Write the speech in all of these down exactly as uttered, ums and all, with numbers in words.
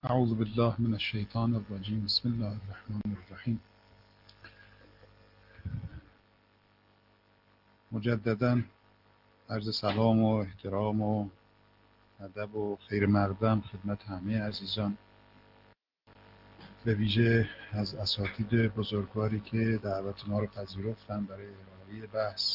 اعوذ بالله من الشیطان الرجیم. بسم الله الرحمن الرحیم. مجددا عرض سلام و احترام و ادب و خیر مقدم خدمت همه عزیزان، به ویژه از اساتید بزرگواری که دعوت ما رو پذیرفتن برای ارائه بحث.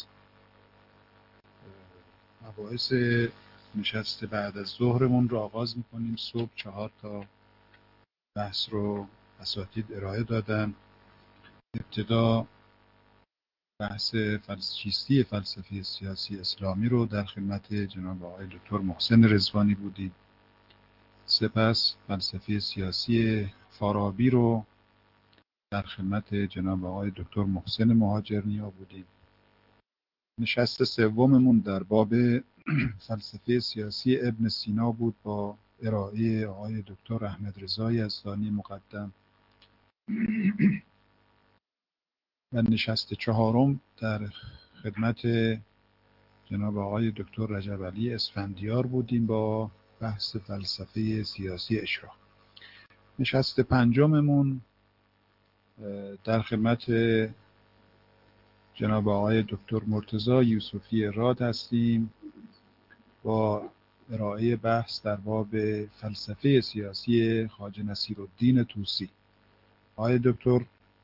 مباحث نشست بعد از ظهرمون رو آغاز میکنیم. صبح چهار تا بحث رو اساتید ارائه دادن. ابتدا بحث چیستی فلسفه سیاسی اسلامی رو در خدمت جناب آقای دکتر محسن رضوانی بودیم. سپس فلسفه سیاسی فارابی رو در خدمت جناب آقای دکتر محسن مهاجرنیا بودیم. نشست سوممون در باب فلسفه سیاسی ابن سینا بود با ارائه آقای دکتر احمد رضا یزدانی مقدم. و نشست چهارم در خدمت جناب آقای دکتر رجب علی اسفندیار بودیم با بحث فلسفه سیاسی اشراق. نشست پنجممون در خدمت جناب آقای دکتر مرتضی یوسفی راد هستیم با ارائه بحث در باب فلسفه سیاسی خواجه نصیرالدین طوسی. آقای دکتر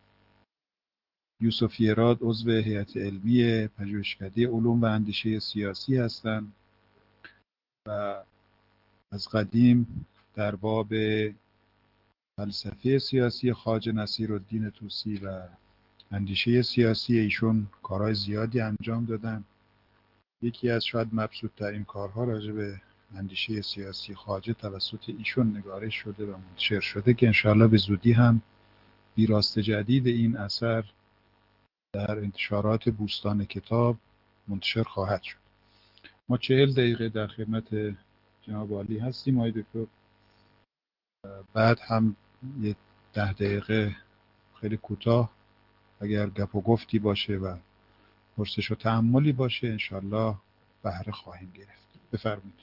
یوسفی راد عضو هیئت علمی پژوهشکده علوم و اندیشه سیاسی هستند و از قدیم در باب فلسفه سیاسی خواجه نصیرالدین طوسی و اندیشه سیاسی ایشون کارهای زیادی انجام دادن. یکی از شاید مبسوط ترین کارها راجع به اندیشه سیاسی خواجه توسط ایشون نگارش شده و منتشر شده که انشاءالله به زودی هم ویراست جدید این اثر در انتشارات بوستان کتاب منتشر خواهد شد. ما چهل دقیقه در خدمت جناب عالی هستیم آقای دکتر. بعد هم یه ده دقیقه خیلی کوتاه اگر گپ و گفتی باشه و پرسش و تأملی باشه انشالله بهره خواهیم گرفت. بفرمایید.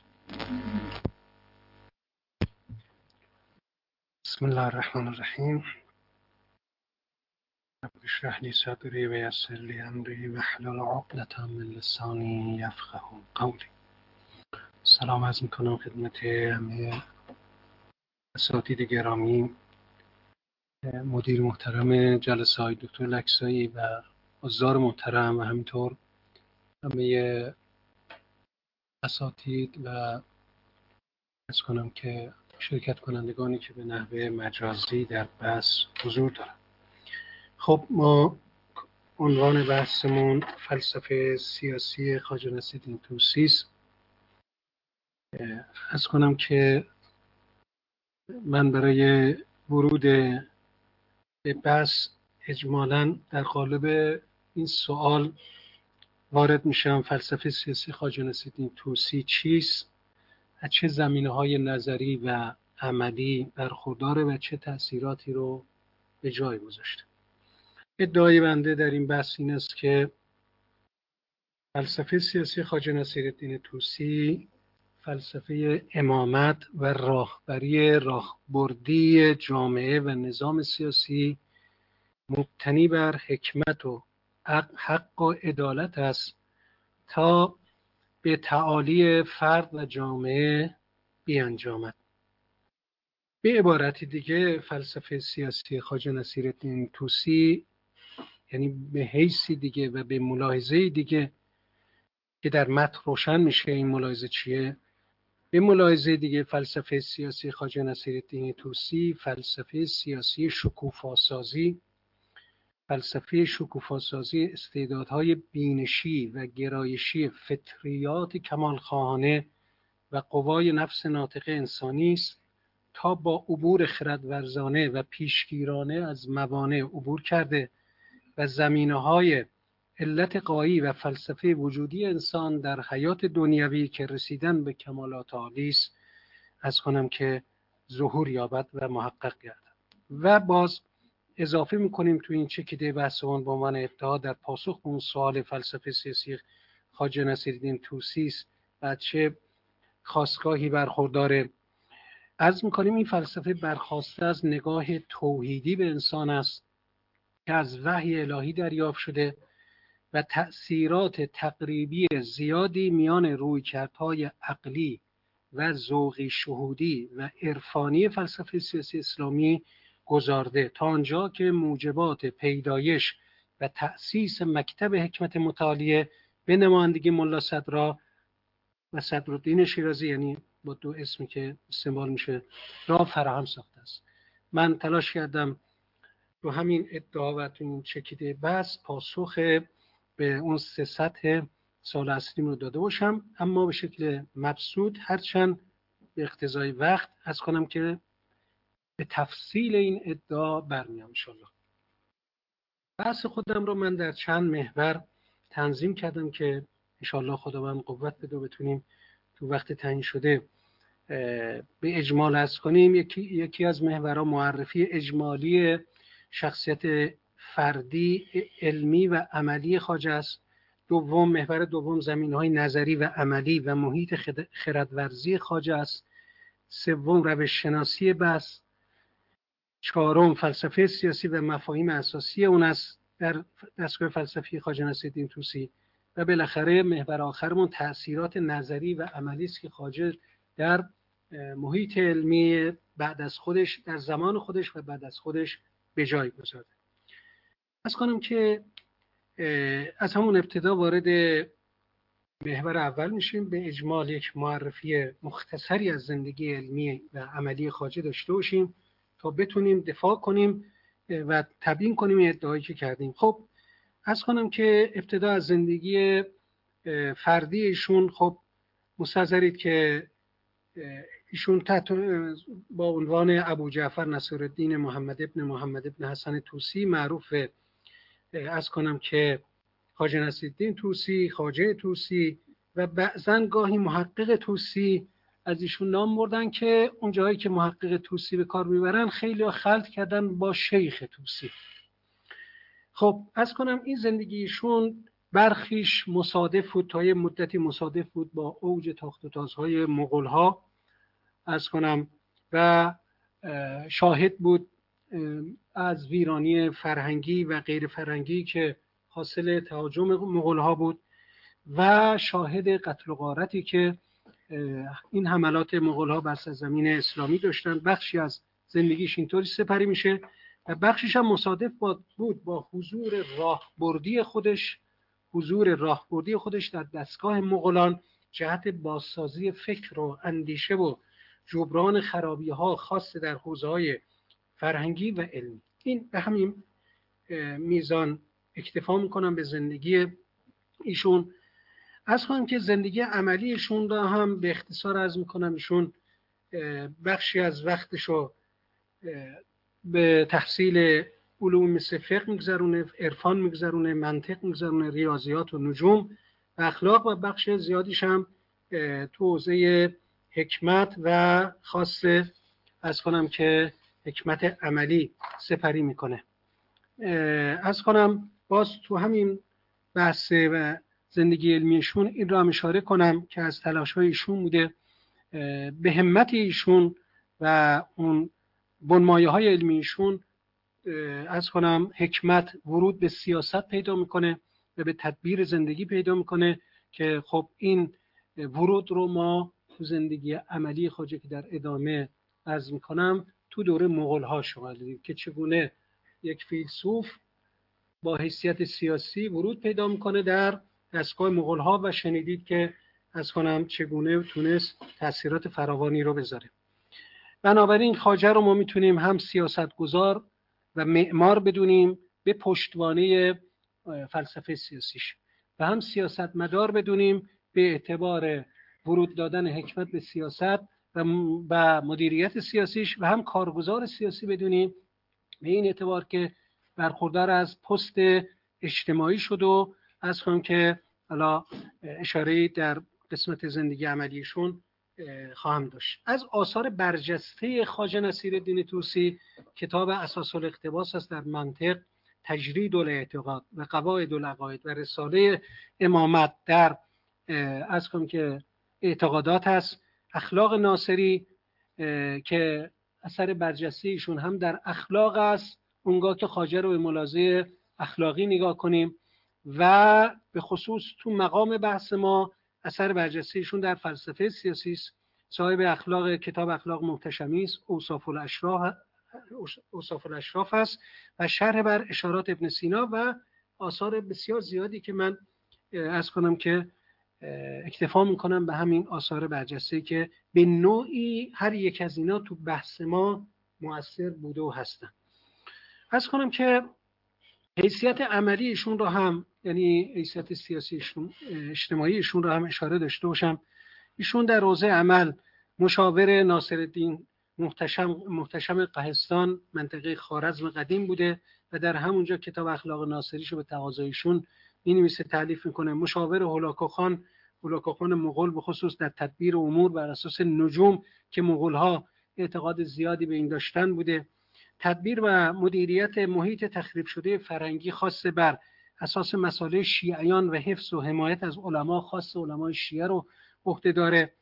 بسم الله الرحمن الرحیم. رب اشرح لی صدری و یسر لی امری واحلل عقدة من لسانی یفقهوا قولی. سلام عرض میکنم خدمت همه اساتید گرامی، مدیر محترم جلسه های دکتر لکسایی و حضار محترم و همینطور همه اساتید و عرض کنم که شرکت کنندگانی که به نحوه مجازی در بحث حضور دارند. خب ما عنوان بحثمون فلسفه سیاسی خواجه نصیرالدین طوسی است. عرض کنم که من برای ورود به بحث اجمالاً در قالب این سوال وارد میشم: فلسفه سیاسی خواجه نصیرالدین طوسی چیست؟ از چه زمینه‌های نظری و عملی برخورداره و چه تأثیراتی رو به جای گذاشته؟ ادعای بنده در این بحث این است که فلسفه سیاسی خواجه نصیرالدین طوسی فلسفه امامت و راهبری راهبردی جامعه و نظام سیاسی مبتنی بر حکمت و حق و عدالت است تا به تعالی فرد و جامعه بیانجامد. به عبارت دیگه فلسفه سیاسی خواجه نصیرالدین طوسی، یعنی به حیثی دیگه و به ملاحظه دیگه که در متن روشن میشه این ملاحظه چیه، به ملاحظه دیگه فلسفه سیاسی خواجه نصیرالدین طوسی فلسفه سیاسی شکوفاسازی، فلسفه شکوفاسازی استعدادهای بینشی و گرایشی فطریات کمالخواهانه و قوای نفس ناطق انسانی است تا با عبور خردورزانه و پیشگیرانه از موانع عبور کرده و زمینه‌های علت غایی و فلسفه وجودی انسان در حیات دنیوی که رسیدن به کمالات عالی است از کنم که ظهور یابد و محقق گردد. و باز اضافه میکنیم تو این چکیده بحثمون به عنوان ادعا در پاسخ به اون سوال فلسفه سیاسی خواجه نصیرالدین طوسی است و چه خاستگاهی برخورداره، عرض می‌کنیم این فلسفه برخواسته از نگاه توحیدی به انسان است که از وحی الهی دریافت شده و تأثیرات تقریبی زیادی میان رویکردهای عقلی و ذوقی شهودی و عرفانی فلسفه سیاسی اسلامی گذارده تا آنجا که موجبات پیدایش و تأسیس مکتب حکمت متعالیه به نمایندگی ملا صدرا و صدرالدین شیرازی، یعنی با دو اسمی که استعمال میشه، را فراهم ساخته است. من تلاش کردم رو همین ادعا و تو این چکیده بس پاسخ به اون سه سطح سال اصلیم رو داده باشم، اما به شکل مبسوط، هرچند به اقتضای وقت از کنم که به تفصیل این ادعا برمیام انشالله. بحث خودم رو من در چند محور تنظیم کردم که انشالله خداوند قوت بده و بتونیم تو وقت تعیین شده به اجمال عرض کنیم. یکی, یکی از محورها معرفی اجمالی شخصیت فردی علمی و عملی خواجه است. دوم، محور دوم زمینهای نظری و عملی و محیط خردورزی خواجه است. سوم، روش شناسی بحث. چهارم، فلسفه سیاسی و مفاهیم اساسی اون است در دستگاه فلسفی خواجه نصیرالدین طوسی. و بالاخره محور آخرمون تأثیرات نظری و عملی است که خواجه در محیط علمی بعد از خودش، در زمان خودش و بعد از خودش به جای گذارده. از کنم که از همون ابتدا وارد محور اول میشیم، به اجمال یک معرفی مختصری از زندگی علمی و عملی خواجه داشته باشیم تا بتونیم دفاع کنیم و تبیین کنیم این ادعایی که کردیم. خب از کنم که ابتدا از زندگی فردی ایشون، خب مستحضرید که ایشون تحت با عنوان ابو جعفر نصیرالدین محمد ابن محمد ابن حسن طوسی معروف از کنم که خواجه نصیرالدین طوسی، خواجه طوسی و بعضن گاهی محقق طوسی از ایشون نام بردن که اون جایی که محقق طوسی به کار میبرن خیلی ها خلط کردن با شیخ طوسی. خب از کنم این زندگیشون برخیش مصادف بود، تا یه مدتی مصادف بود با اوج تاخت و تازهای مغول ها از کنم و شاهد بود از ویرانی فرهنگی و غیر فرهنگی که حاصل تهاجم مغول ها بود و شاهد قتل و غارتی که این حملات مغول ها بر سرزمین اسلامی داشتن. بخشی از زندگیش اینطوری سپری میشه و بخشش هم مصادف بود با حضور راهبردی خودش حضور راهبردی خودش در دستگاه مغولان جهت بازسازی فکر و اندیشه و جبران خرابی ها خاص در حوزه‌های فرهنگی و علمی. این به همین میزان اکتفا میکنم به زندگی ایشون. از کنم که زندگی عملی ایشون را هم به اختصار عرض میکنم. ایشون بخشی از وقتشو به تحصیل علوم مثل فقه میگذرونه، عرفان میگذرونه، منطق میگذرونه، ریاضیات و نجوم و اخلاق، و بخش زیادیش هم تو حوزه حکمت و خاصه از کنم که حکمت عملی سپری میکنه. از کنم باز تو همین بحث و زندگی علمیشون این را هم اشاره کنم که از تلاش‌های ایشون بوده، به همت ایشون و اون بنمایه‌های علمیشون از کنم حکمت ورود به سیاست پیدا میکنه و به تدبیر زندگی پیدا میکنه که خب این ورود رو ما تو زندگی عملی خواجه که در ادامه عرض میکنم تو دوره مغول ها شما دیدید که چگونه یک فیلسوف با حیثیت سیاسی ورود پیدا میکنه در دستگاه مغول ها و شنیدید که از کنم چگونه تونست تأثیرات فراوانی رو بذاره. بنابراین خواجه رو ما میتونیم هم سیاستگزار و معمار بدونیم به پشتوانه فلسفه سیاسیش و هم سیاستمدار بدونیم به اعتبار ورود دادن حکمت به سیاست و مدیریت سیاسیش و هم کارگزار سیاسی بدونیم به این اعتبار که برخوردار از پست اجتماعی شد و از خواهم که حالا اشاره در قسمت زندگی عملیشون خواهم داشت. از آثار برجسته خواجه نصیرالدین طوسی کتاب اساس الاقتباس است در منطق، تجرید الاعتقاد و قواعد العقاید و رساله امامت در از کنم که اعتقادات است، اخلاق ناصری که اثر برجسته ایشون هم در اخلاق است، اونگاه که خواجه رو به ملاحظه اخلاقی نگاه کنیم، و به خصوص تو مقام بحث ما اثر برجسته ایشون در فلسفه سیاسی است. صاحب اخلاق کتاب اخلاق محتشمی است، اوصاف الاشراف اوصاف الاشراف است و شرح بر اشارات ابن سینا و آثار بسیار زیادی که من عرض کنم که اکتفا میکنم به همین آثار برجسته که به نوعی هر یک از اینا تو بحث ما مؤثر بوده و هستن. عرض کنم که حیثیت عملی ایشون رو هم، یعنی حیثیت سیاسی ایشون، اجتماعی ایشون رو هم اشاره داشته باشم. ایشون در حوزه عمل مشاور ناصرالدین محتشم محتشم قهستان منطقه خوارزم قدیم بوده و در همونجا کتاب اخلاق ناصریشو به تقاضایشون می‌نویسه، تالیف میکنه. مشاور هولاکوخان هولاکوخان مغول به خصوص در تدبیر امور بر اساس نجوم که مغول‌ها اعتقاد زیادی به این داشتن بوده. تدبیر و مدیریت محیط تخریب شده فرنگی خاص بر اساس مسائل شیعیان و حفظ و حمایت از علما خاص علمای شیعه رو عهده داره.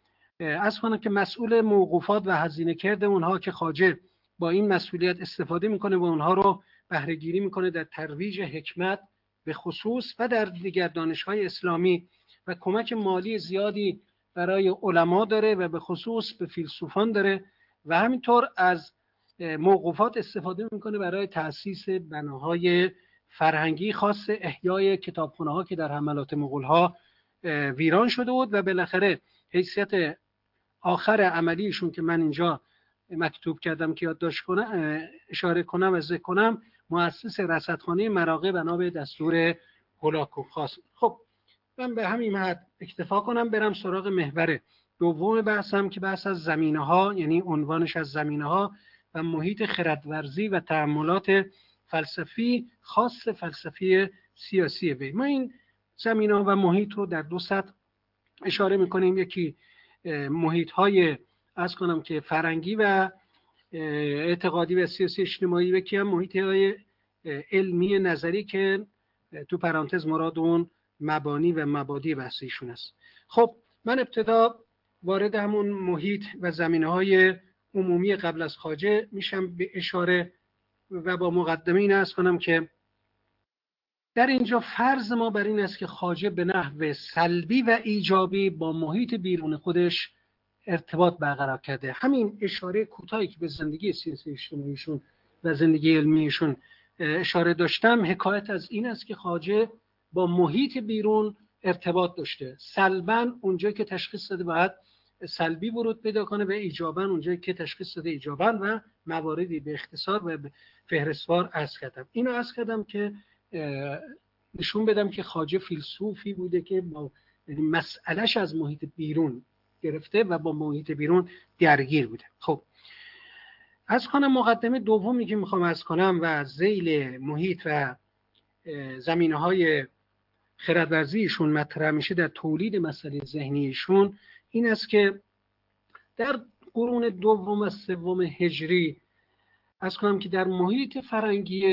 از کنم که مسئول موقوفات و هزینه کرده اونها که خواجه با این مسئولیت استفاده میکنه و اونها رو بهره گیری میکنه در ترویج حکمت به خصوص و در دیگر دانش‌های اسلامی و کمک مالی زیادی برای علما داره و به خصوص به فیلسوفان داره و همینطور از موقوفات استفاده میکنه برای تأسیس بناهای فرهنگی خاص احیای کتابخانه‌ها که در حملات مغول‌ها ویران شده بود و بالاخره حیثیت آخر عملیشون که من اینجا مکتوب کردم که یادداشت کنم اشاره کنم و ذکر کنم، مؤسس رصدخانه مراغه بنا به دستور هولاکوخ. خب من به همین حد اکتفا کنم، برم سراغ محور دوم بحثم که بحث از زمینه‌ها، یعنی عنوانش از زمینه‌ها و محیط خردورزی و تأملات فلسفی خاص فلسفی سیاسی وی. ما این زمینه‌ها و محیط رو در دو سطح اشاره می‌کنیم. یکی محیط‌های از کنم که فرنگی و اعتقادی و سیاسی اجتماعی، و یکی هم محیط‌های علمی نظری که تو پرانتز مراد اون مبانی و مبادی بحثیشون است. خب من ابتدا وارد همون محیط و زمینه‌های عمومی قبل از خواجه میشم به اشاره و با مقدمه این است کنم که در اینجا فرض ما بر این است که خواجه به نحو سلبی و ایجابی با محیط بیرون خودش ارتباط برقرار کرده. همین اشاره کوتاهی که به زندگی سیاسی اجتماعیشون و زندگی علمیشون اشاره داشتم حکایت از این است که خواجه با محیط بیرون ارتباط داشته. سلباً اونجایی که تشخیص داده باید سلبی ورود پیدا کنه و ایجاباً اونجایی که تشخیص داده ایجاباً، و مواردی به اختصار و به فهرستوار عرض کردم. اینو عرض کردم که نشون بدم که خواجه فیلسوفی بوده که با مسئلهش از محیط بیرون گرفته و با محیط بیرون درگیر بوده. خب از کنم مقدمه دومی که میخوام از کنم و ذیل محیط و زمینه‌های خردورزیشون مطرح میشه در تولید مسئله ذهنیشون این است که در قرون دوم و سوم هجری از کنم که در محیط فرنگی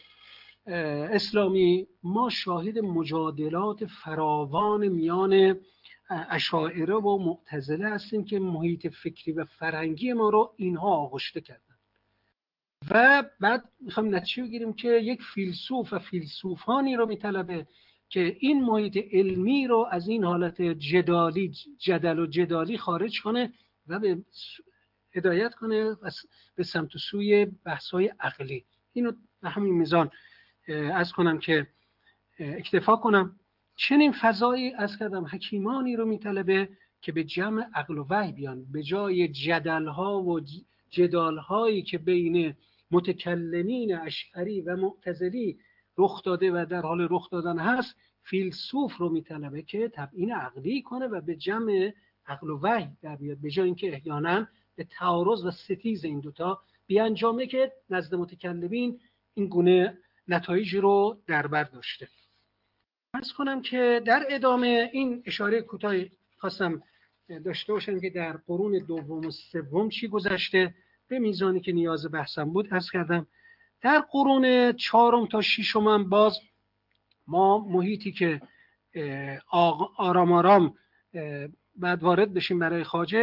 اسلامی ما شاهد مجادلات فراوان میان اشاعره و معتزله هستیم که محیط فکری و فرهنگی ما رو اینها آغشته کردن و بعد میخوام نتیجه بگیریم که یک فیلسوف و فیلسوفانی رو میطلبه که این محیط علمی رو از این حالت جدالی جدل و جدالی خارج کنه و به هدایت کنه به سمت سوی بحث‌های عقلی. اینو به همین میزان از کنم که اکتفا کنم. چنین فضایی از کردم حکیمانی رو میطلبه که به جمع عقل و وحی بیان، به جای جدل‌ها و جدال‌هایی که بین متکلمین اشعری و معتزلی رخ داده و در حال رخ دادن هست، فیلسوف رو میطلبه که تبیین عقلی کنه و به جمع عقل و وحی در بیاد، به جای اینکه احیانا به تعارض و ستیز این دوتا بیانجامه که نزد متکلمین این گونه نتایجی رو در بر داشته. عرض کنم که در ادامه این اشاره کوتاهی خواستم داشته باشم که در قرون دوم و سوم چی گذشته به میزانی که نیاز بحثم بود. عرض کردم در قرون چهارم تا ششم هم باز ما محیطی که آرام آرام بعد وارد بشیم برای خواجه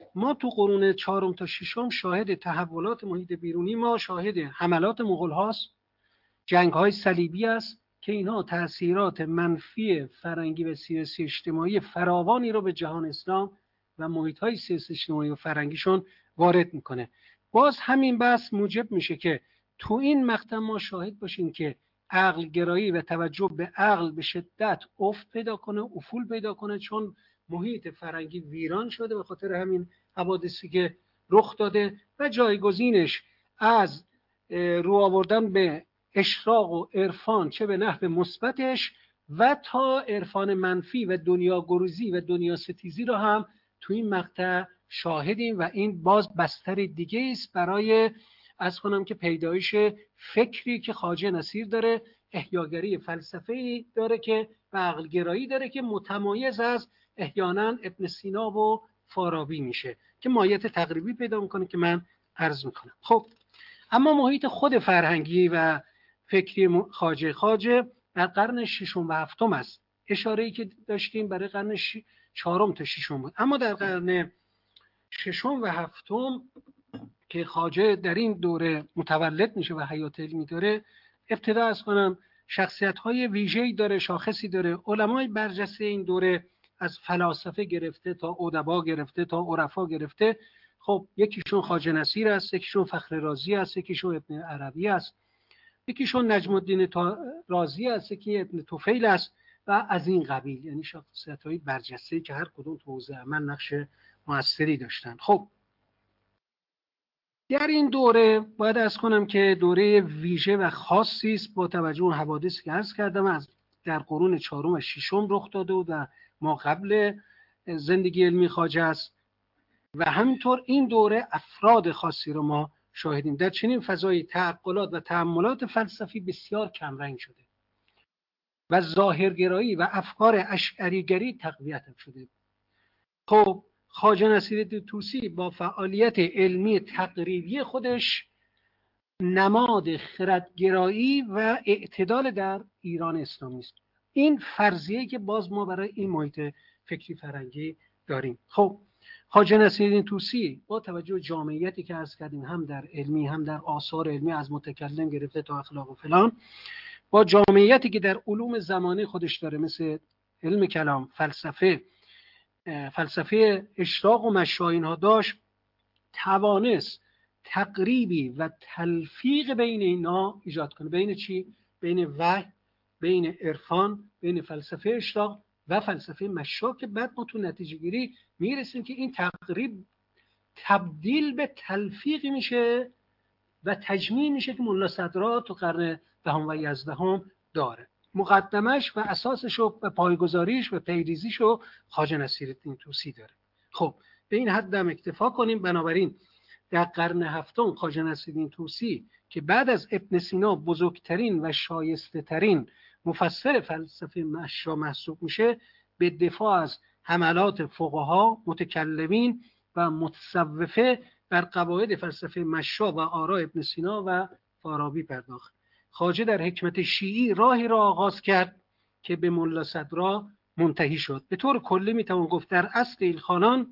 ما تو قرون چهارم تا ششم شاهد تحولات محیط بیرونی، ما شاهد حملات مغول هاست، جنگ های صلیبی است که اینها تأثیرات منفی فرهنگی و سیاسی اجتماعی فراوانی رو به جهان اسلام و محیط های سیاسی اجتماعی و فرهنگیشون وارد میکنه. باز همین بحث موجب میشه که تو این مقطع ما شاهد باشیم که عقل گرایی و توجه به عقل به شدت افت پیدا کنه، افول پیدا کنه، چون محیط فرهنگی ویران شده به خاطر همین حوادثی که رخ داده و جایگزینش از رو آوردن به اشراق و عرفان چه به نحو مثبتش و تا عرفان منفی و دنیا گریزی و دنیا ستیزی رو هم تو این مقطع شاهدیم و این باز بستر دیگه است برای از کنم که پیدایش فکری که خواجه نصیر داره، احیاگری فلسفه‌ای داره که و عقلگرایی داره که متمایز از احیانا ابن سینا و فارابی میشه که مایت تقریبی پیدا میکنه که من عرض میکنم. خب اما محیط خود فرهنگی و فکری خواجه خواجه در قرن ششم و هفتم است. اشاره‌ای که داشتیم برای قرن ش... چهارم تا ششم بود، اما در قرن ششم و هفتم که خواجه در این دوره متولد میشه و حیات علمی داره، ابتدا از کنم شخصیت‌های ویژه‌ای داره، شاخصی داره. علمای برجسته این دوره از فلاسفه گرفته تا ادبا گرفته تا عرفا گرفته، خب یکیشون خواجه نصیر است، یکیشون فخر رازی است، یکیشون ابن عربی است، یکیشون نجم الدین رازی است، یکی ابن طفیل است و از این قبیل، یعنی شخصیت‌های برجسته که هر کدوم تو حوزه عمل نقش موثری داشتن. خب در این دوره باید از کنم که دوره ویژه و خاصی است با توجه به حوادثی که عرض کردم از در قرون چهارم و ششم رخ داده و ما قبل زندگی علمی خواجه است و همینطور این دوره افراد خاصی رو ما شاهدیم. در چنین فضای تعقلات و تأملات فلسفی بسیار کمرنگ شده و ظاهرگرایی و افکار اشعریگری تقویت شده. خب خواجه نصیرالدین طوسی با فعالیت علمی تقریبی خودش نماد خردگرایی و اعتدال در ایران اسلامی است. این فرضیه‌ای که باز ما برای این محیط فکری فرهنگی داریم. خب خواجه نصیرالدین طوسی با توجه به جامعیتی که عرض کردیم، هم در علمی هم در آثار علمی از متکلم گرفته تا اخلاق و فلان، با جامعیتی که در علوم زمانه خودش داره مثل علم کلام، فلسفه فلسفه اشراق و مشا اینها داشت، توانست تقریبی و تلفیق بین اینا ایجاد کنه. بین چی؟ بین وحی، بین عرفان، بین فلسفه اشراق و فلسفه مشا که بعد ما تو نتیجه گیری میرسیم که این تقریب تبدیل به تلفیقی میشه و تجمیع میشه که ملا صدرا تو قرن دهم و یازدهم داره. مقدمش و اساسش و پایگذاریش و پیریزیش و خواجه نصیرالدین طوسی داره. خب به این حد هم اکتفا کنیم. بنابراین در قرن هفتم خواجه نصیرالدین طوسی که بعد از ابن سینا بزرگترین و شایسته ترین مفسر فلسفه مشا محسوب میشه، به دفاع از حملات فقها، متکلمین و متصوفه بر قواعد فلسفه مشا و آراء ابن سینا و فارابی پرداخت. خواجه در حکمت شیعی راهی را آغاز کرد که به ملا صدرا منتهی شد. به طور کلی میتوان گفت در اصل ایلخانان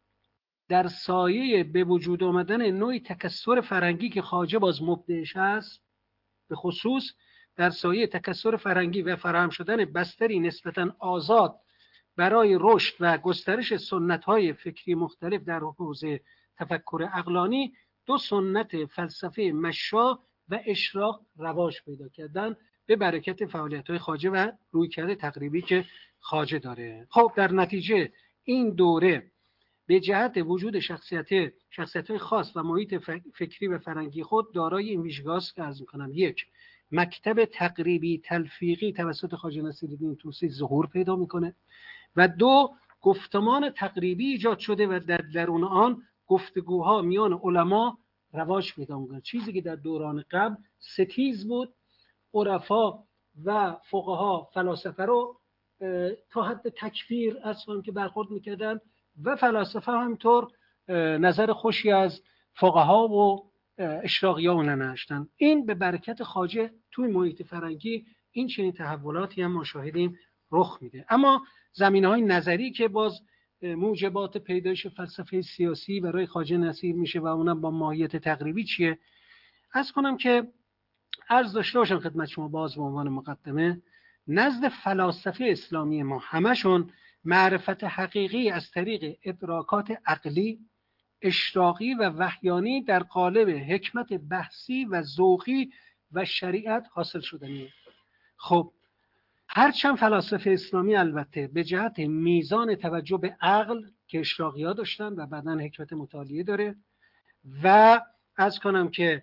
در سایه به وجود آمدن نوعی تکثر فرهنگی که خواجه باز مبدعش است، به خصوص در سایه تکثر فرهنگی و فراهم شدن بستری نسبتاً آزاد برای رشد و گسترش سنت‌های فکری مختلف در حوزه تفکر عقلانی، دو سنت فلسفه مشا و اشراق رواج پیدا کردن به برکت فعالیت‌های خواجه و رویکرد تقریبی که خواجه داره. خب در نتیجه این دوره به جهت وجود شخصیت شخصیت‌های خاص و محیط فکری و فرهنگی خود دارای این ویژگی‌ها است که عرض می‌کنم. یک، مکتب تقریبی تلفیقی توسط خواجه نصیرالدین طوسی ظهور پیدا می‌کنه و دو، گفتمان تقریبی ایجاد شده و در درون آن گفتگوها میان علما رواج پیدا می‌کنه. چیزی که در دوران قبل ستیز بود، عرفا و فقها فلاسفه رو تا حد تکفیر اصلا که برخورد می‌کردن و فلاسفه همینطور نظر خوشی از فقها و اشراقیان نداشتن. این به برکت خواجه توی محیط فرهنگی این چنین تحولاتی هم ما شاهدیم رخ میده. اما زمینه‌های نظری که باز موجبات پیدایش فلسفه سیاسی برای خواجه نصیر میشه و اونم با ماهیت تقریبی چیه. عرض کنم که عرض داشته باشم خدمت شما باز به عنوان مقدمه، نزد فلاسفه اسلامی ما همشون معرفت حقیقی از طریق ادراکات عقلی، اشراقی و وحیانی در قالب حکمت بحثی و ذوقی و شریعت حاصل شدنیه. خب هرچند فلاسفه اسلامی البته به جهت میزان توجه به عقل که اشراقی ها داشتن و بعداً حکمت مطالعه داره و از کنم که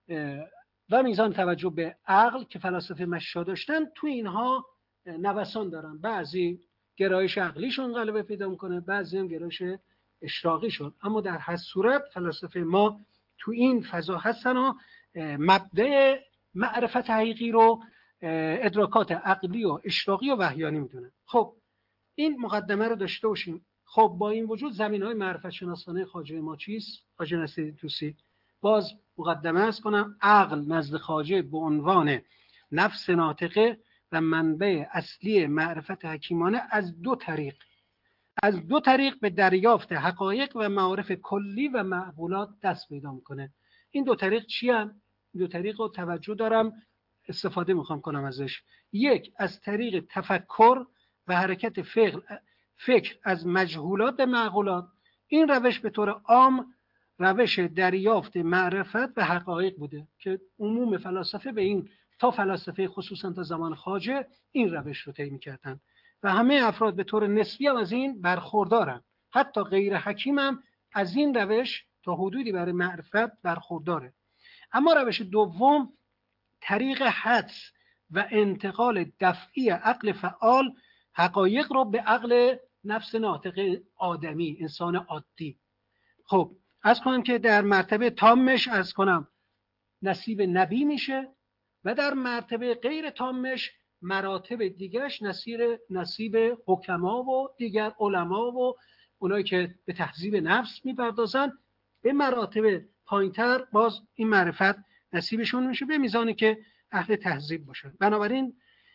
و میزان توجه به عقل که فلاسفه مشا داشتن، تو اینها نوسان دارن. بعضی گرایش عقلیشون غلبه پیدا میکنه، بعضی هم گرایش اشراقیشون، اما در هر صورت فلاسفه ما تو این فضا هستن و مبدأ معرفت حقیقی رو ادراکات عقلی و اشراقی و وحیانی میدونن. خب این مقدمه رو داشته باشیم. خب با این وجود زمینهای معرفت شناسانه خواجه ما چیست؟ خواجه نصیر طوسی باز مقدمه است کنم، عقل نزد خواجه به عنوان نفس ناطقه و منبع اصلی معرفت حکیمانه از دو طریق از دو طریق به دریافت حقایق و معارف کلی و معقولات دست پیدا میکنه. این دو طریق چی هستند؟ این دو طریق رو توجه دارم استفاده میخوام کنم ازش. یک، از طریق تفکر و حرکت فکر فکر از مجهولات به معقولات. این روش به طور عام روش دریافت معرفت و حقایق بوده که عموم فلاسفه به این تا فلاسفه خصوصا تا زمان خواجه این روش رو طی می‌کردن و همه افراد به طور نسبی هم از این برخوردارن. حتی غیر حکیم هم از این روش تا حدودی برای معرفت برخورداره. اما روش دوم طریق حدس و انتقال دفعی عقل فعال حقایق رو به عقل نفس ناطق آدمی، انسان عادی. خب از کنم که در مرتبه تامش از کنم نصیب نبی میشه و در مرتبه غیر تامش مراتب دیگرش نصیب نصیب حکما و دیگر علما و اونایی که به تهذیب نفس میپردازن. به مراتب پایینتر باز این معرفت نصیبشون میشه به میزانی که اهل تهذیب باشن. بنابراین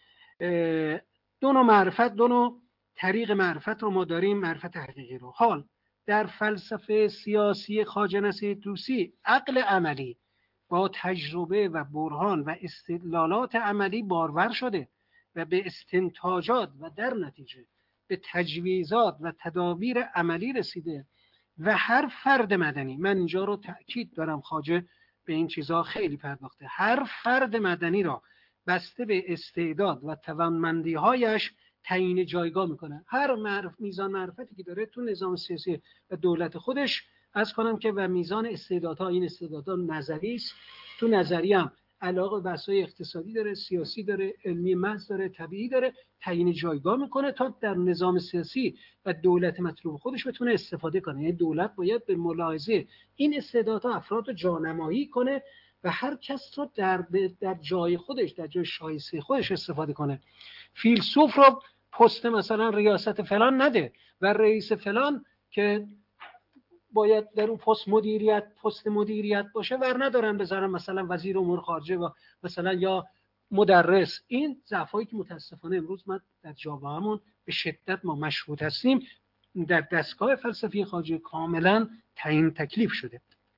دو نوع معرفت، دو نوع طریق معرفت رو ما داریم، معرفت حقیقی رو. حال در فلسفه سیاسی خواجه نصیر طوسی عقل عملی با تجربه و برهان و استدلالات عملی بارور شده و به استنتاجات و در نتیجه به تجویزات و تدابیر عملی رسیده و هر فرد مدنی، من اینجا رو تأکید دارم خواجه به این چیزها خیلی پرداخته، هر فرد مدنی را بسته به استعداد و توانمندی هایش تعیین جایگاه میکنه. هر معرف میزان معرفتی که داره تو نظام سیاسی و دولت خودش از کنم که و میزان استعدادها، این استعدادها نظری است، تو نظری هم علاقه به بحث‌های اقتصادی داره، سیاسی داره، علمی محض داره، طبیعی داره، تعیین جایگاه میکنه تا در نظام سیاسی و دولت مطلوب خودش بتونه استفاده کنه. یعنی دولت باید به ملاحظه این استعدادها افراد رو جانمایی کنه و هر کس رو در در جای خودش، در جای شایسته خودش استفاده کنه. فیلسوف رو پست مثلا ریاست فلان نده و رئیس فلان که باید در اون پست مدیریت پست مدیریت باشه ور ندارن بذارن مثلا وزیر امور خارجه و مثلا یا مدرس. این ضعفایی که متاسفانه امروز ما در جامعهمون به شدت ما مشهود هستیم در دستگاه فلسفی خواجه کاملا تعیین تکلیف شده.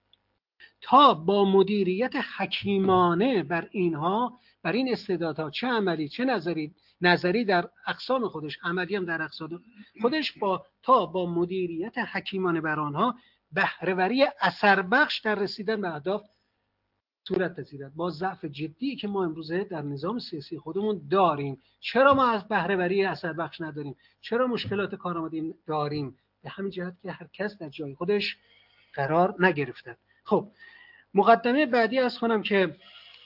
تا با مدیریت حکیمانه بر اینها، بر این استعدادها، چه عملی چه نظری، نظری در اقسام خودش، عملی هم در اقسام خودش، با تا با مدیریت حکیمانه بر آنها بهره‌وری اثر بخش در رسیدن به اهداف صورت پذیرد. با ضعف جدی که ما امروزه در نظام سیاسی خودمون داریم، چرا ما از بهره‌وری اثر بخش نداریم؟ چرا مشکلات کارآمدی داریم؟ به همین جهت که هر کس در جای خودش قرار نگرفته. خب مقدمه بعدی از کنم که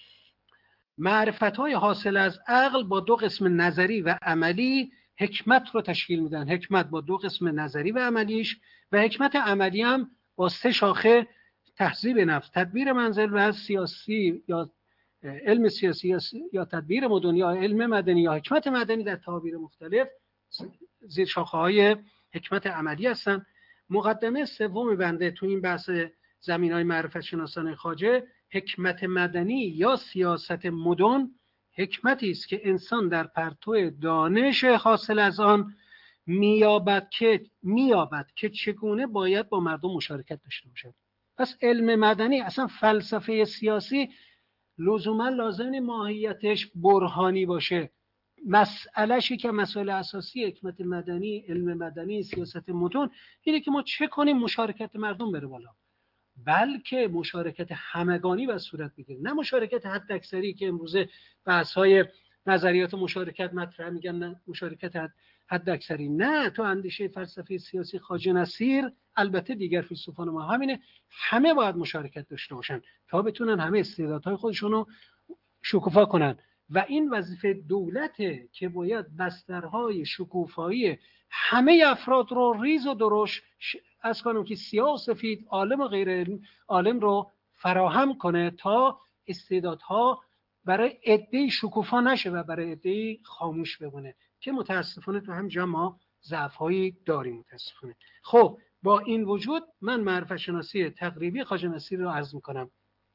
معرفت‌های حاصل از عقل با دو قسم نظری و عملی حکمت رو تشکیل میدن. حکمت با دو قسم نظری و عملیش و حکمت عملی هم با سه شاخه: تهذیب نفس، تدبیر منزل و سیاسی یا علم سیاسی یا تدبیر مدنی یا علم مدنی یا حکمت مدنی در تعابیر مختلف زیر شاخه‌های حکمت عملی هستن. مقدمه سوم بنده تو این بحث زمینهای معرفت شناسانه خواجه، حکمت مدنی یا سیاست مدن، حکمتی است که انسان در پرتو دانش حاصل از آن میابد که میابد که چگونه باید با مردم مشارکت داشته باشد. پس علم مدنی، اصلا فلسفه سیاسی لزوما لازم ماهیتش برهانی باشه. مسئله‌شی که مسئله اساسی حکمت مدنی، علم مدنی، سیاست مدن اینه که ما چه کنیم مشارکت مردم بره بالا، بلکه مشارکت همگانی و صورت بگیره، نه مشارکت حد اکثری که امروزه بحث‌های نظریات مشارکت مطرح میگن، نه مشارکت حد اکثری. نه، تو اندیشه فلسفه سیاسی خواجه نصیر، البته دیگر فیلسوفان ما همینه، همه باید مشارکت داشته باشن تا بتونن همه استعدادهای خودشون رو شکوفا کنن و این وظیفه دولته که باید بسترهای شکوفایی همه افراد رو ریز و درشت از کنم که سیاه و سفید، عالم و غیر عالم رو فراهم کنه تا استعدادها برای عده‌ای شکوفا نشه و برای عده‌ای خاموش بمونه که متاسفانه تو هم جا ما ضعف‌هایی داریم متاسفانه. خب با این وجود من معرفت شناسی تقریبی خواجه نصیر رو عرض می‌کنم.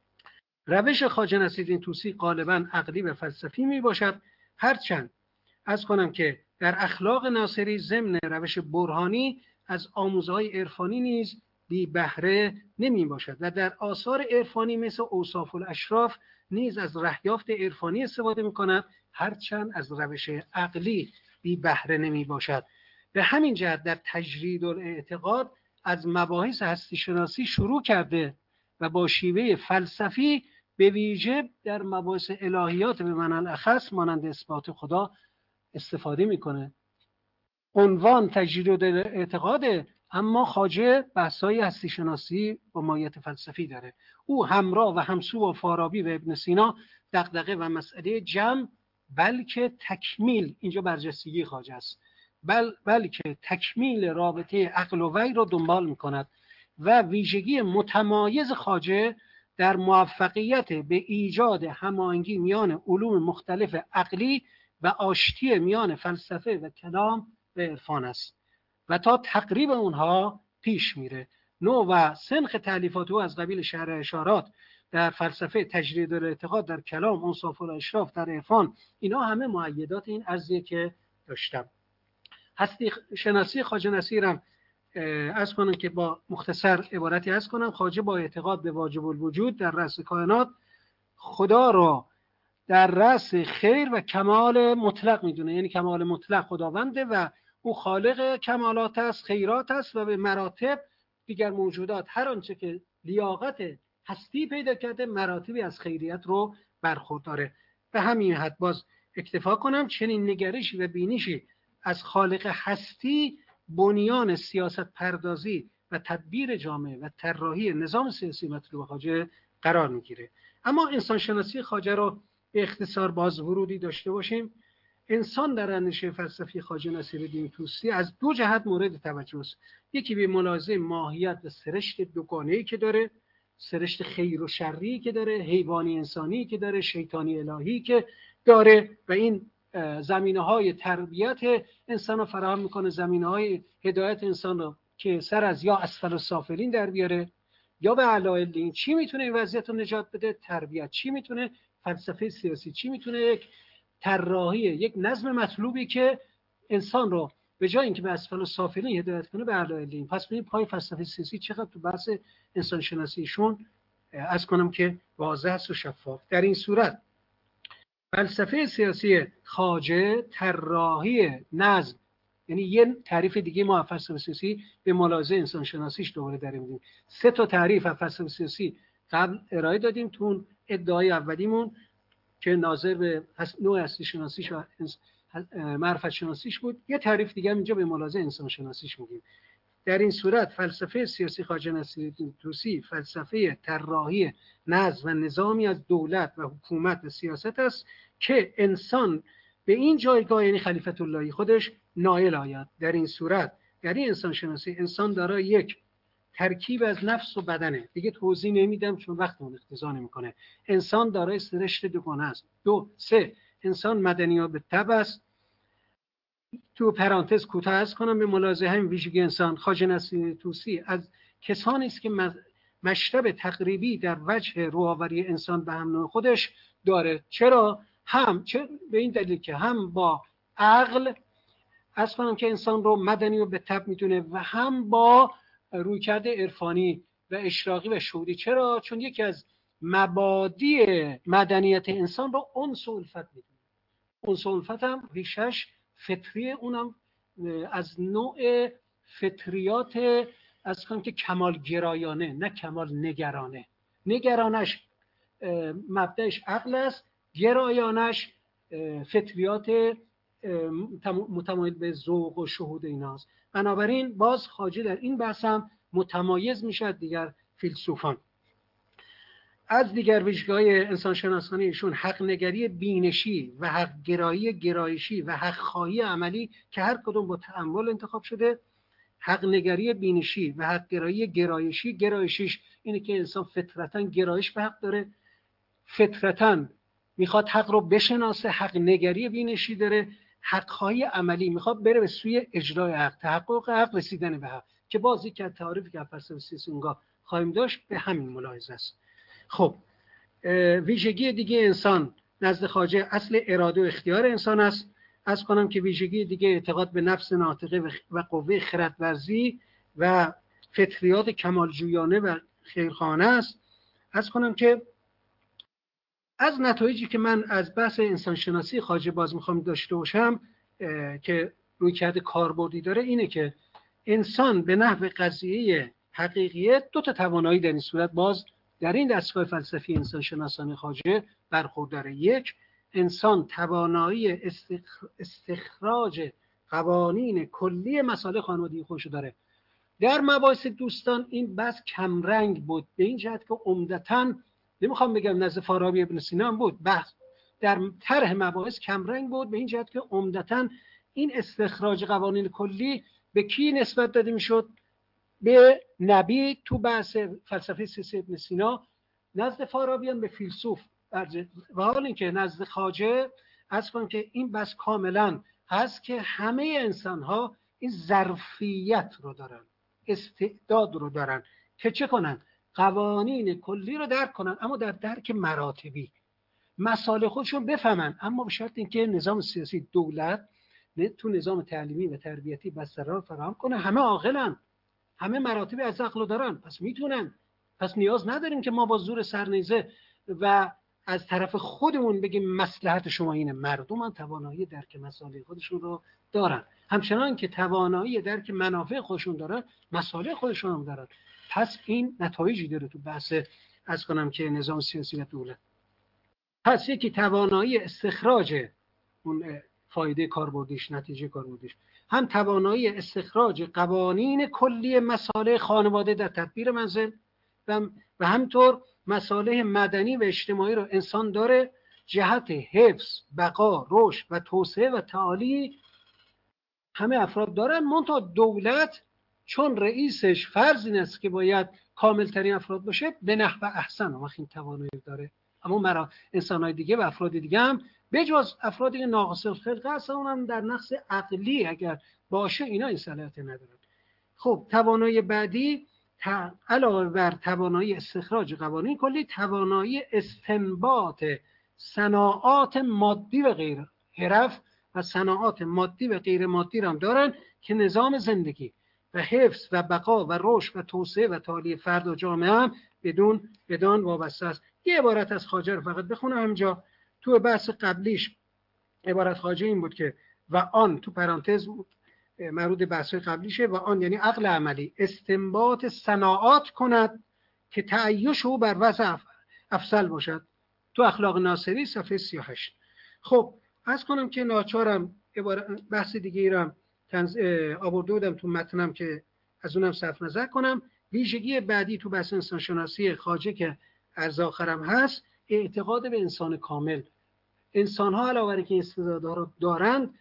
روش خواجه نصیرالدین طوسی غالباً عقلی و فلسفی می باشد، هرچند از کنم که در اخلاق ناصری ضمن روش برهانی از آموزهای عرفانی نیز بی بهره نمی باشد و در آثار عرفانی مثل اوصاف الاشراف نیز از رهیافت عرفانی استفاده می کند، هرچند از روش عقلی بی بهره نمی باشد. به همین جهت در تجرید الاعتقاد از مباحث هستی شناسی شروع کرده و با شیوه فلسفی به ویژه در مباحث الهیات به معنی الاخص مانند اثبات خدا استفاده میکنه. عنوان تجرید الاعتقاده، اما خواجه بحث‌های هستی شناسی با ماهیت فلسفی داره. او همراه و همسو با فارابی و ابن سینا دغدغه و مسئله جمع بلکه تکمیل، اینجا برجستگی خواجه است، بل بلکه تکمیل رابطه عقل و وحی را دنبال میکند و ویژگی متمایز خواجه در موفقیت به ایجاد هماهنگی میان علوم مختلف عقلی و آشتی میان فلسفه و کلام و عرفان است و تا تقریب اونها پیش میره. نوع و سنخ تالیفات او از قبیل شرح اشارات در فلسفه، تجرید الاعتقاد در کلام، اوصاف الاشراف در عرفان، اینا همه مؤیدات این ارزیه که داشتم. هستی شناسی خواجه نصیرم از کنم که با مختصر عبارتی از کنم. خواجه با اعتقاد به واجب الوجود در رأس کائنات خدا را در رأس خیر و کمال مطلق میدونه، یعنی کمال مطلق خداونده و او خالق کمالات است، خیرات است و به مراتب دیگر موجودات هر آنچه که لیاقت هستی پیدا کرده مراتبی از خیریت رو برخورداره. به همین حد باز اکتفا کنم. چنین نگرشی و بینشی از خالق هستی بنیان سیاست پردازی و تدبیر جامعه و طراحی نظام سیاسی مطلوب خواجه قرار میگیره. اما انسان شناسی خواجه رو به اختصار باز ورودی داشته باشیم. انسان در اندیشه فلسفی خواجه نصیرالدین طوسی از دو جهت مورد توجه است. یکی به ملاحظه ماهیت و سرشت دوگانه‌ای که داره، سرشت خیر و شری که داره، حیوانی انسانی که داره، شیطانی الهی که داره و این زمینه‌های تربیت انسان رو فراهم میکنه، زمینه‌های هدایت انسان رو که سر از یا اسفل السافلین در بیاره یا به اعلی الدین. چی میتونه این وضعیت رو نجات بده؟ تربیت. چی میتونه؟ فلسفه سیاسی. چی میتونه؟ یک طراحی، یک نظم مطلوبی که انسان رو به جای اینکه به اسفل السافلین هدایت کنه به اعلی الدین. پس ببین پای فلسفه سیاسی چقدر تو بحث انسان شناسیشون از کنم که واضح است و شفاف. در این صورت فلسفه سیاسی خواجه طراحی نظم، یعنی یه تعریف دیگه ما فلسفه سیاسی به ملاحظه انسان شناسیش دوباره در می‌بینیم. سه تا تعریف فلسفه سیاسی قبل ارائه دادیم تو ادعای اولیمون که ناظر به نوع هستی شناسیش و معرفت شناسیش بود. یه تعریف دیگه هم اینجا به ملاحظه انسان شناسیش میگیم. در این صورت فلسفه سیاسی خواجه نصیرالدین طوسی فلسفه طراحی نظم و نظامی از دولت و حکومت و سیاست است که انسان به این جایگاه، یعنی خلیفت اللهی خودش، نائل آید. در این صورت در این انسان شناسی انسان دارای یک ترکیب از نفس و بدنه. دیگه توضیح نمیدم چون وقتمون اقتضا نمیکنه. انسان دارای سرشت دوگانه است. دو سه انسان مدنی و به طبع است. تو پرانتز کوتاه از کنم به ملاحظه همین ویژگی انسان خواجه نصیرالدین طوسی از کسانی است که مشرب تقریبی در وجه روآوری انسان به هم نوع خودش داره. چرا؟ هم چه به این دلیل که هم با عقل از کنم که انسان رو مدنی و به طبع میدونه و هم با رویکرد عرفانی و اشراقی و شهودی. چرا؟ چون یکی از مبادی مدنیت انسان رو انس و الفت میدونه. انس و الفت هم ریشش فطری، اونم از نوع فطریات از کنم که کمال گرایانه، نه کمال نگرانه. نگرانش مبدأش عقل است، گرایانش فطریات متمایل به ذوق و شهود ایناست. بنابراین باز خواجه در این بحث هم متمایز میشه دیگر فیلسوفان. از دیگر ویژگی‌های انسان شناسانه ایشون حق نگری بینشی و حق گرایی گرایشی و حق خواهی عملی که هر کدوم با تأمل انتخاب شده. حق نگری بینشی و حق گرایی گرایشی، گرایشیش اینه که انسان فطرتاً گرایش به حق داره، فطرتاً میخواد حق رو بشناسه. حق نگری بینشی داره. حق خواهی عملی میخواد بره به سوی اجرای حق، تحقق حق، رسیدن به حق، که بازی که تعریفی که فلسفه سیاسی اونجا خواهیم داشت به همین ملاحظه است. خب ویژگی دیگه انسان نزد خواجه اصل اراده و اختیار انسان است. از کنم که ویژگی دیگه اعتقاد به نفس ناطقه و قوه خردورزی و فطریات کمالجویانه و خیرخواهانه است. از کنم که از نتایجی که من از بحث انسانشناسی خواجه باز میخوام داشته باشم که رویکرد کاربردی داره، اینه که انسان به نحو قضیه حقیقیت دو تا توانایی در این صورت باز در این دستگاه فلسفی انسانشناسانه خواجه برخورداره. یک، انسان توانایی استخراج قوانین کلی مسائل خانوادگی خودش داره. در مباحث دوستان این بحث کمرنگ بود، به این جهت که عمدتاً نمیخوام بگم نزد فارابی ابن سینا بود، بحث در طرح مباحث کمرنگ بود، به این جهت که عمدتاً این استخراج قوانین کلی به کی نسبت داده میشد؟ به نبی تو بحث فلسفه سیاسی ابن سینا، نزد فارابیان به فیلسوف، و حال اینکه نزد خواجه از کنم که این بحث کاملا هست که همه انسان ها این ظرفیت رو دارن، استعداد رو دارن که چه کنن؟ قوانین کلی رو درک کنن، اما در درک مراتبی، مسائل خودشون بفهمن، اما به شرط اینکه نظام سیاسی دولت تو نظام تعلیمی و تربیتی بستر فراهم کنه. همه عاقلن، همه مراتب از عقل دارن، پس میتونن، پس نیاز نداریم که ما با زور سرنیزه و از طرف خودمون بگیم مصلحت شما اینه. مردم هم توانایی درک مسائل خودشون رو دارن، همچنان که توانایی درک منافع خودشون دارن، مسائل خودشون هم دارن. پس این نتایجی داره تو بحث از کنم که نظام سیاسی و دولت. پس یکی توانایی استخراج اون فایده کاربردیش، نتیجه کاربردیش، هم توانایی استخراج قوانین کلی مسائل خانواده در تدبیر منزل و همطور مسائل مدنی و اجتماعی رو انسان داره. جهت حفظ، بقا، رشد و توسعه و تعالی همه افراد دارن، منتها دولت چون رئیسش فرض این است که باید کاملترین افراد باشه، به نحو احسن و این توانایی داره. اما مرا انسان‌های دیگه و افراد دیگه هم بجز افرادی که ناقص الخلقه هستن، اونم در نقص عقلی اگر باشه اینا این صلاحیت ندارن. خب توانایی بعدی علاوه بر توانایی استخراج قوانین کلی، توانایی استنباط صناعات مادی و غیر حرف و صناعات مادی و غیر مادی هم دارن که نظام زندگی و حفظ و بقا و رشد و توسعه و تعالی فرد و جامعه هم بدون بدان وابسته است. یه عبارت از خواجه رو فقط بخونم همینجا. تو بحث قبلیش عبارت خواجه این بود که و آن تو پرانتز مربوط به بحث قبلیشه، و آن یعنی عقل عملی استنباط صناعات کند که تعیش او بر وضع افضل باشد. تو اخلاق ناصری صفحه سی و هشت. خب از کنم که ناچارم بحث دیگه ای رو تنز... آورده بودم تو متنم که از اونم صرف نظر کنم. ویژگی بعدی تو بحث انسان شناسی خواجه که عرض آخرم هست، اعتقاد به انسان کامل. انسان ها علاوه بر اینکه استعدادها رو دارند،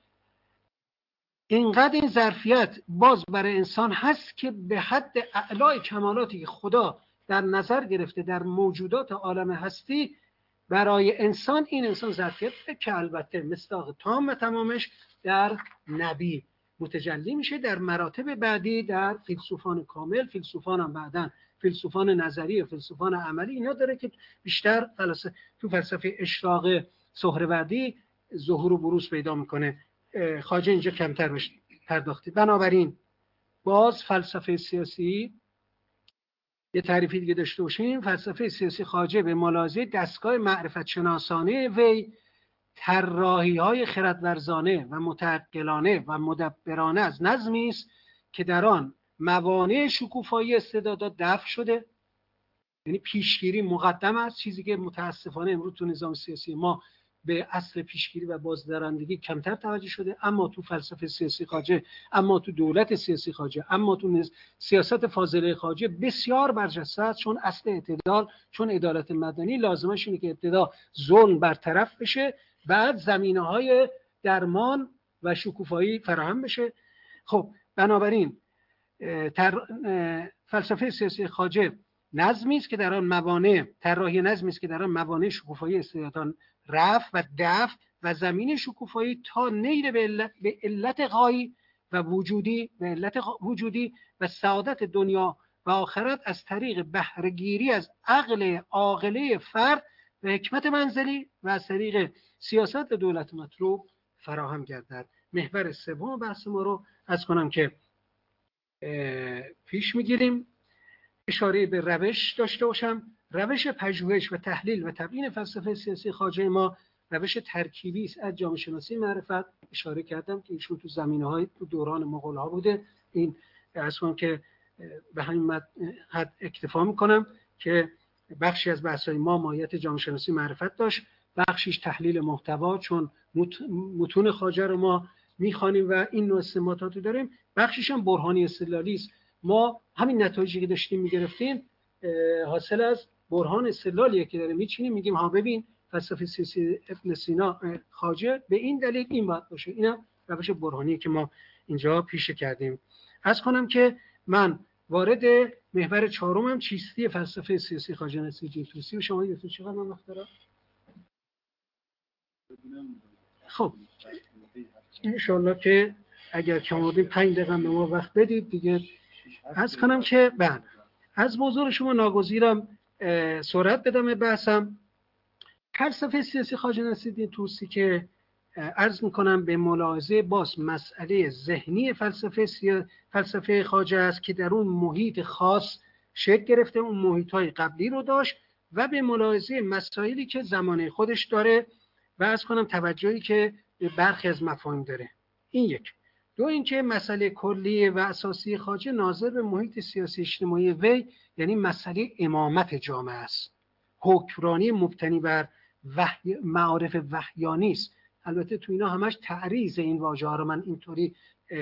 اینقدر این ظرفیت باز برای انسان هست که به حد اعلای کمالاتی که خدا در نظر گرفته در موجودات عالم هستی برای انسان، این انسان ظرفیت که البته مصداق تام و تمامش در نبی متجلی میشه. در مراتب بعدی در فیلسوفان کامل، فیلسوفان هم بعدن فیلسوفان نظری و فیلسوفان عملی، اینا داره که بیشتر فلسفه تو فلسفه اشراق سهروردی ظهور و بروز پیدا میکنه. خواجه اینجا کمتر بشه. پرداخته. بنابراین باز فلسفه سیاسی یه تعریفی دیگه داشته باشیم. فلسفه سیاسی خواجه به ملاحظه دستگاه معرفت شناسانه وی طراحی‌های خردورزانه و متعقلانه و مدبرانه از نظمی است که در آن موانع شکوفایی استعدادات دفع شده، یعنی پیشگیری مقدم است، چیزی که متاسفانه امروز تو نظام سیاسی ما به اصل پیشگیری و بازدارندگی کمتر توجه شده. اما تو فلسفه سیاسی خواجه، اما تو دولت سیاسی خواجه، اما تو نز... سیاست فاضله خواجه بسیار برجسته است، چون اصل اعتدال، چون عدالت مدنی لازمش اینه که ابتدا ظلم برطرف بشه، بعد زمینه‌های درمان و شکوفایی فراهم بشه. خب بنابراین تر... فلسفه سیاسی خواجه نظمی است که در آن موانع طراحی نظمی است که در آن موانع شکوفایی استعدادان رفع و دفع و زمین شکوفایی تا نیل به علت, به علت غایی و وجودی و علت وجودی و سعادت دنیا و آخرت از طریق بهره‌گیری از عقل عاقله فرد و حکمت منزلی و از طریق سیاست دولت مطلوب فراهم گردد. محور سوم بحث ما رو از کنم که پیش میگیریم. اشاره به روش داشته باشم. روش پژوهش و تحلیل و تبیین فلسفه سیاسی خواجه ما روش ترکیبی است از جامعه شناسی معرفت. اشاره کردم که ایشون تو زمینه‌های تو دوران مغول‌ها بوده. این اصلا که به همین حد اکتفا میکنم که بخشی از بحث‌های ما ماهیت جامعه شناسی معرفت داشت، بخشیش تحلیل محتوا، چون متون خواجه رو ما میخوانیم و این نوع استنباطات رو داریم. بخشیش هم برهانی استدلالی است. ما همین نتایجی که داشتیم میگرفتیم حاصل از برهان استدلالیه که داریم میچینیم، میگیم ها ببین فلسفه سیاسی ابن سینا خواجه به این دلیل این باید باشه. اینم روش برهانی که ما اینجا پیشه کردیم. عرض کنم که من وارد محور چهارمم چیستی فلسفه سیاسی خواجه نصیرالدین طوسی و شما یادتون چقدر من وقت دارم؟ خب ان شاءالله که اگر کم آوردیم پنج دقیقه به ما وقت بدید دیگه. عرض کنم که بعد از موضوع شما ناگزیرم سرعت بدم بحثم. فلسفه سیاسی خواجه نصیرالدین طوسی که عرض میکنم به ملاحظه باز مسئله ذهنی فلسفه سیا... فلسفه خواجه است که در اون محیط خاص شکل گرفته، اون محیط‌های قبلی رو داشت و به ملاحظه مسائلی که زمانه خودش داره و عرض کنم توجهی که به برخی از مفاهیم داره. این یک. دو اینکه مسئله کلی و اساسی خواجه ناظر به محیط سیاسی اجتماعی وی، یعنی مسئله امامت جامعه است، حکمرانی مبتنی بر وحی، معارف وحیانی است. البته تو اینا همش تعریض این واژه ها رو من اینطوری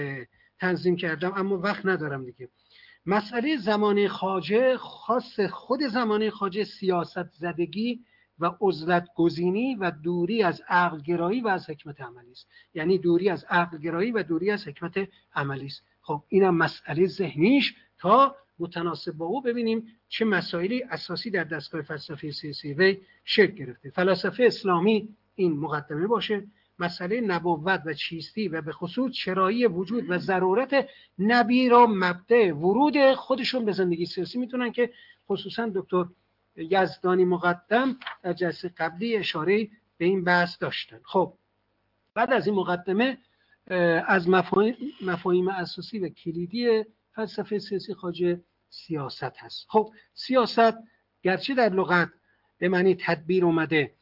تنظیم کردم اما وقت ندارم دیگه. مسئله زمانه خواجه، خاص خود زمانه خواجه، سیاست زدگی و عزلت گزینی و دوری از عقل گرایی و از حکمت عملی است. یعنی دوری از عقل گرایی و دوری از حکمت عملی است. خب اینم مسئله ذهنیش تا متناسب با او ببینیم چه مسائلی اساسی در دستگاه فلسفه سیاسی وی شکل گرفته. فلسفه اسلامی این مقدمه باشه. مسئله نبوت و چیستی و به خصوص چرایی وجود و ضرورت نبی را مبدأ ورود خودشون به زندگی سیاسی میتونن که خصوصا دکتر یزدانی مقدم در جلسه قبلی اشاره به این بحث داشتن. خب بعد از این مقدمه از مفاهیم, مفاهیم اساسی و کلیدی فلسفه سیاسی خواجه سیاست هست. خب سیاست گرچه در لغت به معنی تدبیر اومده،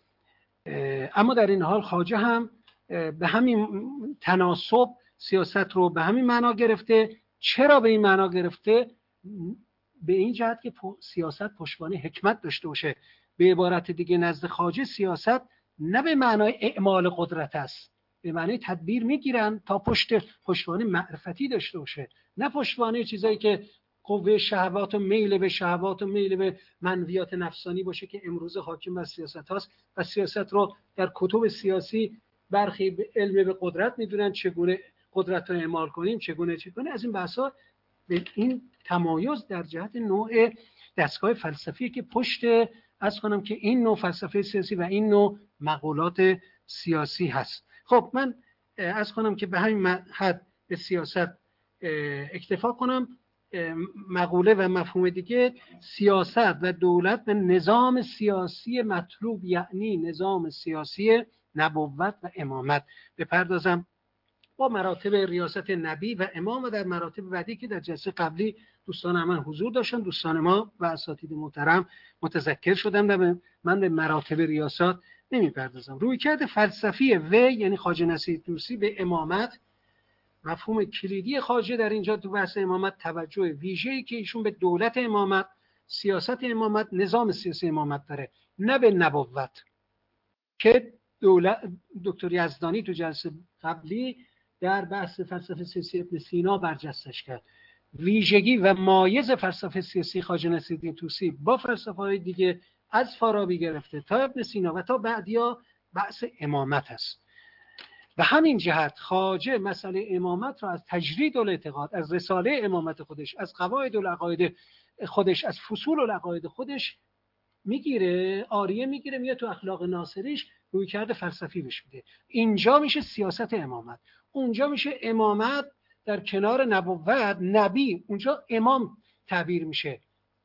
اما در این حال خواجه هم به همین تناسب سیاست رو به همین معنا گرفته. چرا به این معنا گرفته؟ به این جهت که سیاست پشتوانه حکمت داشته باشه. به عبارت دیگه نزد خواجه سیاست نه به معنای اعمال قدرت است، به معنای تدبیر میگیرن تا پشت پشتوانه معرفتی داشته باشه، نه پشتوانه چیزایی که قوه شهوات و میل به شهوات و میل به منویات نفسانی باشه که امروز حاکم بر سیاست هاست و سیاست رو در کتب سیاسی برخی به علم به قدرت میدونن، چگونه قدرت رو اعمال کنیم، چگونه چگونه از این بحثا. به این تمایز در جهت نوع دستگاه فلسفی که پشت از کنم که این نوع فلسفه سیاسی و این نوع مقولات سیاسی هست. خب من از کنم که به همین حد به سیاست اکتفا کنم. مقوله و مفهوم دیگه، سیاست و دولت و نظام سیاسی مطلوب یعنی نظام سیاسی نبوت و امامت بپردازم. با مراتب ریاست نبی و امام و در مراتب بعدی که در جلسه قبلی دوستان من حضور داشتن، دوستان ما و اساتید محترم متذکر شدن و من به مراتب ریاست نمیپردازم. رویکرد فلسفی وی یعنی خواجه نصیر طوسی به امامت، مفهوم کلیدی خواجه در اینجا تو بحث امامت توجه ویژه‌ای که ایشون به دولت امامت، سیاست امامت، نظام سیاسی امامت داره، نه به نبوت که دولت دکتر یزدانی تو جلسه قبلی در بحث فلسفه سیاسی ابن سینا برجستش کرد. ویژگی و مایز فلسفه سیاسی خواجه نصیرالدین طوسی با فلسفه‌های دیگه از فارابی گرفته تا ابن سینا و تا بعدیا بحث امامت است. و همین جهت خواجه مسئله امامت را از تجرید الاعتقاد، از رساله امامت خودش، از قواعد العقاید خودش، از فصول العقاید خودش میگیره، آریه میگیره، میاد تو اخلاق ناصریش رویکرد فلسفی بهش میده. اینجا میشه سیاست امامت، اونجا میشه امامت در کنار نبوت نبی، اونجا امام تعبیر میشه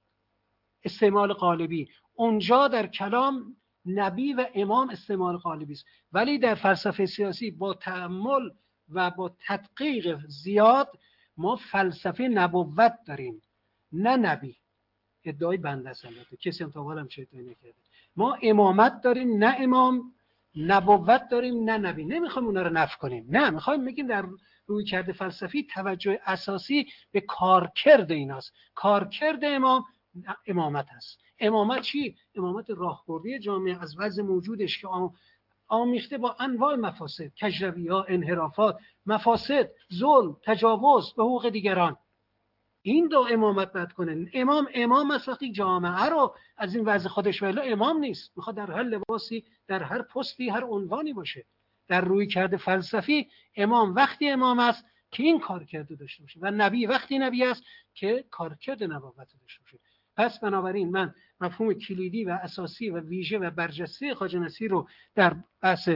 استعمال قالبی، اونجا در کلام نبی و امام استعمال قالبی است. ولی در فلسفه سیاسی با تأمل و با تدقیق زیاد ما فلسفه نبوت داریم، نه نبی. ادعای بنده است، البته کسی هم تا حالا هم چه ادعایی نکرده. ما امامت داریم نه امام، نبوت داریم نه نبی. نمیخوایم اونا رو نفی کنیم، نه، میخوایم بگیم در رویکرد فلسفی توجه اساسی به کارکرد ایناست. کارکرد امام امامت هست. امامت چی؟ امامت راهبردی جامعه از وضع موجودش که آمیخته با انواع مفاسد، کجروی‌ها، انحرافات، مفاسد، ظلم، تجاوز به حقوق دیگران. این دو امامت باید کنه. امام امام است وقتی جامعه رو از این وضع خودش ولی امام نیست، میخواد در هر لباسی، در هر پستی، هر عنوانی باشه. در رویکرد فلسفی امام وقتی امام است که این کارکرد داشته باشه و نبی وقتی نبی است که کارکرد نبوت داشته باشه. پس بنابراین من مفهوم کلیدی و اساسی و ویژه و برجسته خواجه نصیر رو در بحث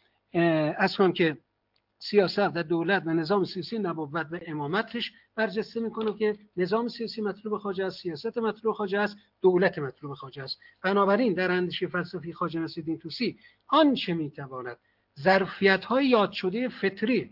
اصلا که سیاست و دولت و نظام سیاسی نبوت و امامتش برجسته میکنه که نظام سیاسی مطلوب خواجه است، سیاست مطلوب خواجه است، دولت مطلوب خواجه است. بنابراین در اندیشه فلسفی خواجه نصیرالدین طوسی آنچه میتواند ظرفیت‌های یاد شده فطری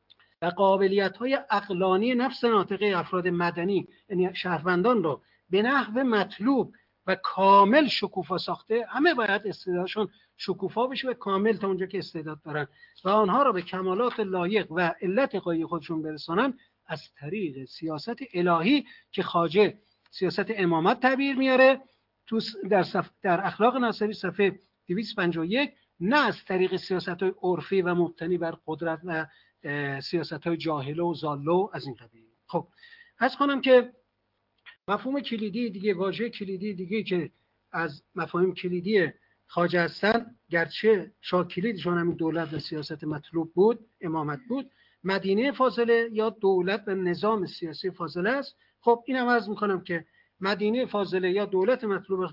و قابلیت‌های عقلانی نفس ناطقه افراد مدنی یعنی شهروندان رو به نحو مطلوب و کامل شکوفا ساخته، همه باید استعدادشون شکوفا بشه و کامل تا اونجا که استعداد دارن و آنها را به کمالات لایق و علت قایی خودشون برسانن از طریق سیاست الهی که خواجه سیاست امامت تعبیر میاره تو در, صف... در اخلاق ناصری صفحه دویست و پنجاه و یک، نه از طریق سیاست‌های عرفی و مبتنی بر قدرت و سیاست‌های جاهله و ضاله و از این قبیل. خب از کنم که مفهوم کلیدی دیگه، واژه کلیدی دیگه که از مفاهیم کلیدی خواجه هستن، گرچه شاه کلیدشون همین دولت و سیاست مطلوب بود، امامت بود، مدینه فاضله یا دولت و نظام سیاسی فاضله است. خب اینم عرض میکنم که مدینه فاضله یا دولت مطلوب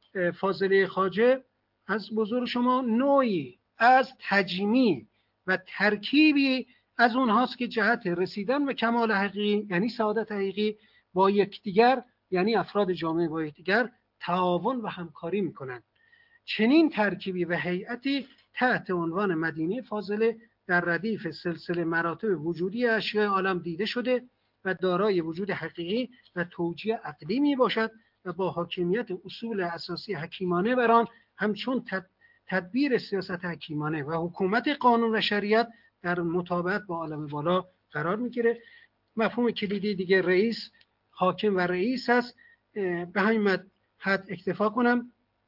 فاضله خواجه از بزرگ شما نوعی از تجمیع و ترکیبی از اونهاست که جهت رسیدن به کمال حقیقی یعنی سعادت حقیقی با یکدیگر، یعنی افراد جامعه با یکدیگر تعاون و همکاری میکنند. چنین ترکیبی و هیئتی تحت عنوان مدینه فاضله در ردیف سلسله مراتب وجودی اشیاء عالم دیده شده و دارای وجود حقیقی و توجیه عقلی می باشد و با حاکمیت اصول اساسی حکیمانه بر آن همچون تدبیر سیاست حکیمانه و حکومت قانون و شریعت در مطابقت با عالم بالا قرار میگیره. مفهوم کلیدی دیگه رئیس، حاکم و رئیس است. به همین حد اکتفا کنم.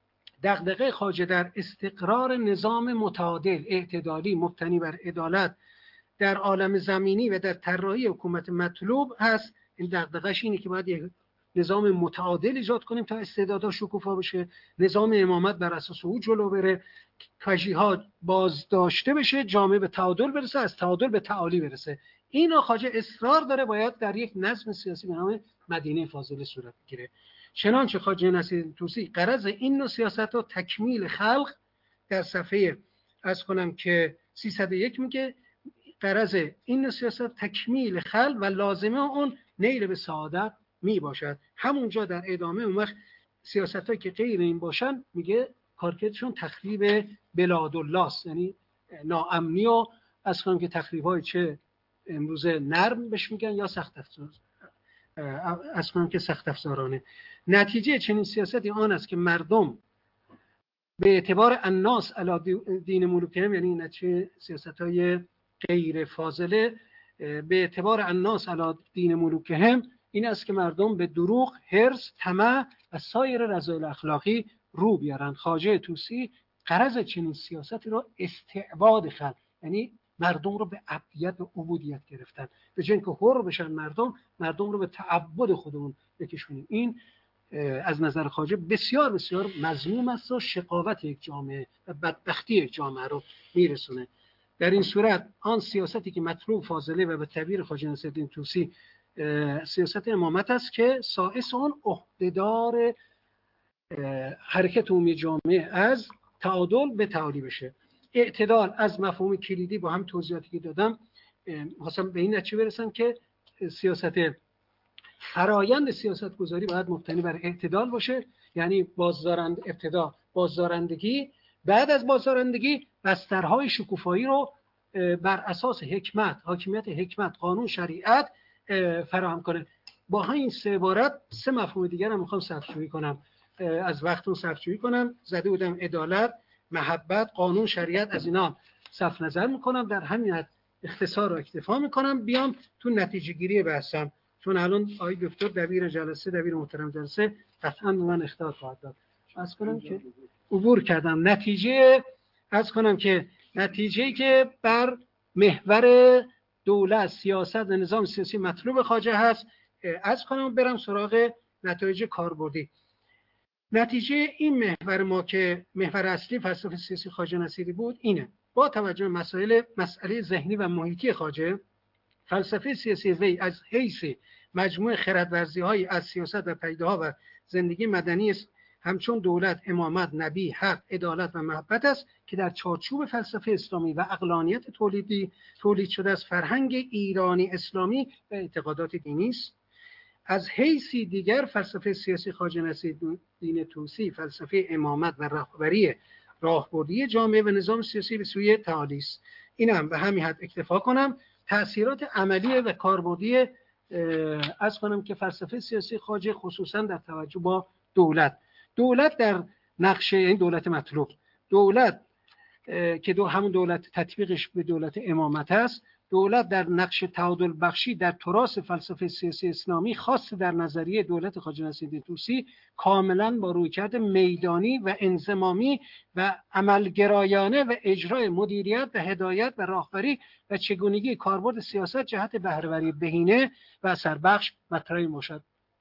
دغدغه خواجه در استقرار نظام متعادل اعتدالی مبتنی بر عدالت در عالم زمینی و در طراحی حکومت مطلوب هست. این دغدغه‌اش اینه که باید یک نظام متعادل ایجاد کنیم تا استعدادها شکوفا بشه، نظام امامت بر اساس او جلو بره، کجی‌ها بازداشته بشه، جامعه به تعادل برسه، از تعادل به تعالی برسه. اینو خواجه اصرار داره باید در یک نظم سیاسی به نام مدینه فاضله صورت بگیره. چنانچه خواجه نصیرالدین طوسی غرض این نوع سیاست رو تکمیل خلق در صفحه از کنم که سیصد و یک میگه غرض این نوع سیاست تکمیل خلق و لازمه اون نیل به سعادت می باشد. همونجا در ادامه اون وقت سیاستایی که غیر این باشن میگه کارکردشون تخریب بلاد الله است، یعنی ناامنی و از کنم که تخریب‌های چه امروزه نرم بهش میگن یا سخت افزار، از کنم که سخت افزارانه. نتیجه چنین سیاستی آن است که مردم به اعتبار الناس علی دین ملوکهم، یعنی نتیجه سیاست‌های غیر فاضله به اعتبار الناس علی دین ملوکهم این است که مردم به دروغ، حرص، طمع و سایر رذایل اخلاقی رو بیارن. خواجه طوسی غرض چنین سیاستی رو استعباد خلق، یعنی مردم رو به عبدیت و عبودیت گرفتن، به جای اینکه حر بشن مردم مردم رو به تعبد خودمون بکشونیم. این از نظر خواجه بسیار بسیار مذموم است و شقاوت یک جامعه و بدبختی یک جامعه رو میرسونه. در این صورت آن سیاستی که مطلوب فاضله و به تعبیر خواجه نصیرالدین طوسی سیاست امامت است که سائس آن عهدهدار حرکت عمومی جامعه از تعادل به تعالی بشه. اعتدال از مفهوم کلیدی با هم توضیحاتی که دادم خواستم به این نتیجه برسم که سیاست فرایند سیاست گذاری باید مبتنی بر اعتدال باشه، یعنی بازدارند ابتدا بازدارندگی، بعد از بازدارندگی بسترهای شکوفایی رو بر اساس حکمت، حاکمیت حکمت، قانون، شریعت فراهم کنه. با همین سه عبارت سه مفهوم دیگر هم میخوام صرفه‌جویی کنم، از وقتون صرفه‌جویی کنم. زده بودم عدالت، محبت، قانون، شریعت، از اینا صرف نظر میکنم، در همین حد اختصار رو اکتفا میکنم، بیام تو نتیجه گیری بحثم، چون الان آقای دکتر دبیر جلسه، دبیر محترم جلسه قطعا به من اخطار خواهد داد. از کنم که عبور کردم نتیجه، از کنم که نتیجه‌ای که بر محور دولت، سیاست و نظام سیاسی مطلوب خواجه هست، از کنم برم سراغ نتایج کاربردی. نتیجه این محور ما که محور اصلی فلسفه سیاسی خواجه نصیری بود اینه: با توجه به مسائل مسئله ذهنی و محیطی خواجه، فلسفه سیاسی وی از حیث مجموعه خردورزی‌های از سیاست و پدیده‌ها و زندگی مدنی است، همچون دولت، امامت، نبی، حق، عدالت و محبت است که در چارچوب فلسفه اسلامی و عقلانیت تولیدی تولید شده از فرهنگ ایرانی اسلامی و اعتقادات دینی است. از حیثی دیگر فلسفه سیاسی خواجه نصیرالدین طوسی فلسفه امامت و رهبری راهبردی جامعه و نظام سیاسی به سوی تعالی است. اینم به همین حد اکتفا کنم. تأثیرات عملی و کاربردی از کنم که فلسفه سیاسی خواجه خصوصا در توجه با دولت دولت در نقشه این دولت مطلوب، دولت که دو همون دولت تطبیقش به دولت امامت است، دولت در نقش تعادل بخشی در تراث فلسفه سیاسی اسلامی خاص در نظریه دولت خواجه نصیرالدین طوسی کاملا با رویکرد میدانی و انضمامی و عملگرایانه و اجرای مدیریت و هدایت و راهبری و چگونگی کاربرد سیاست جهت بهره‌وری بهینه و اثربخش مطرح باشد.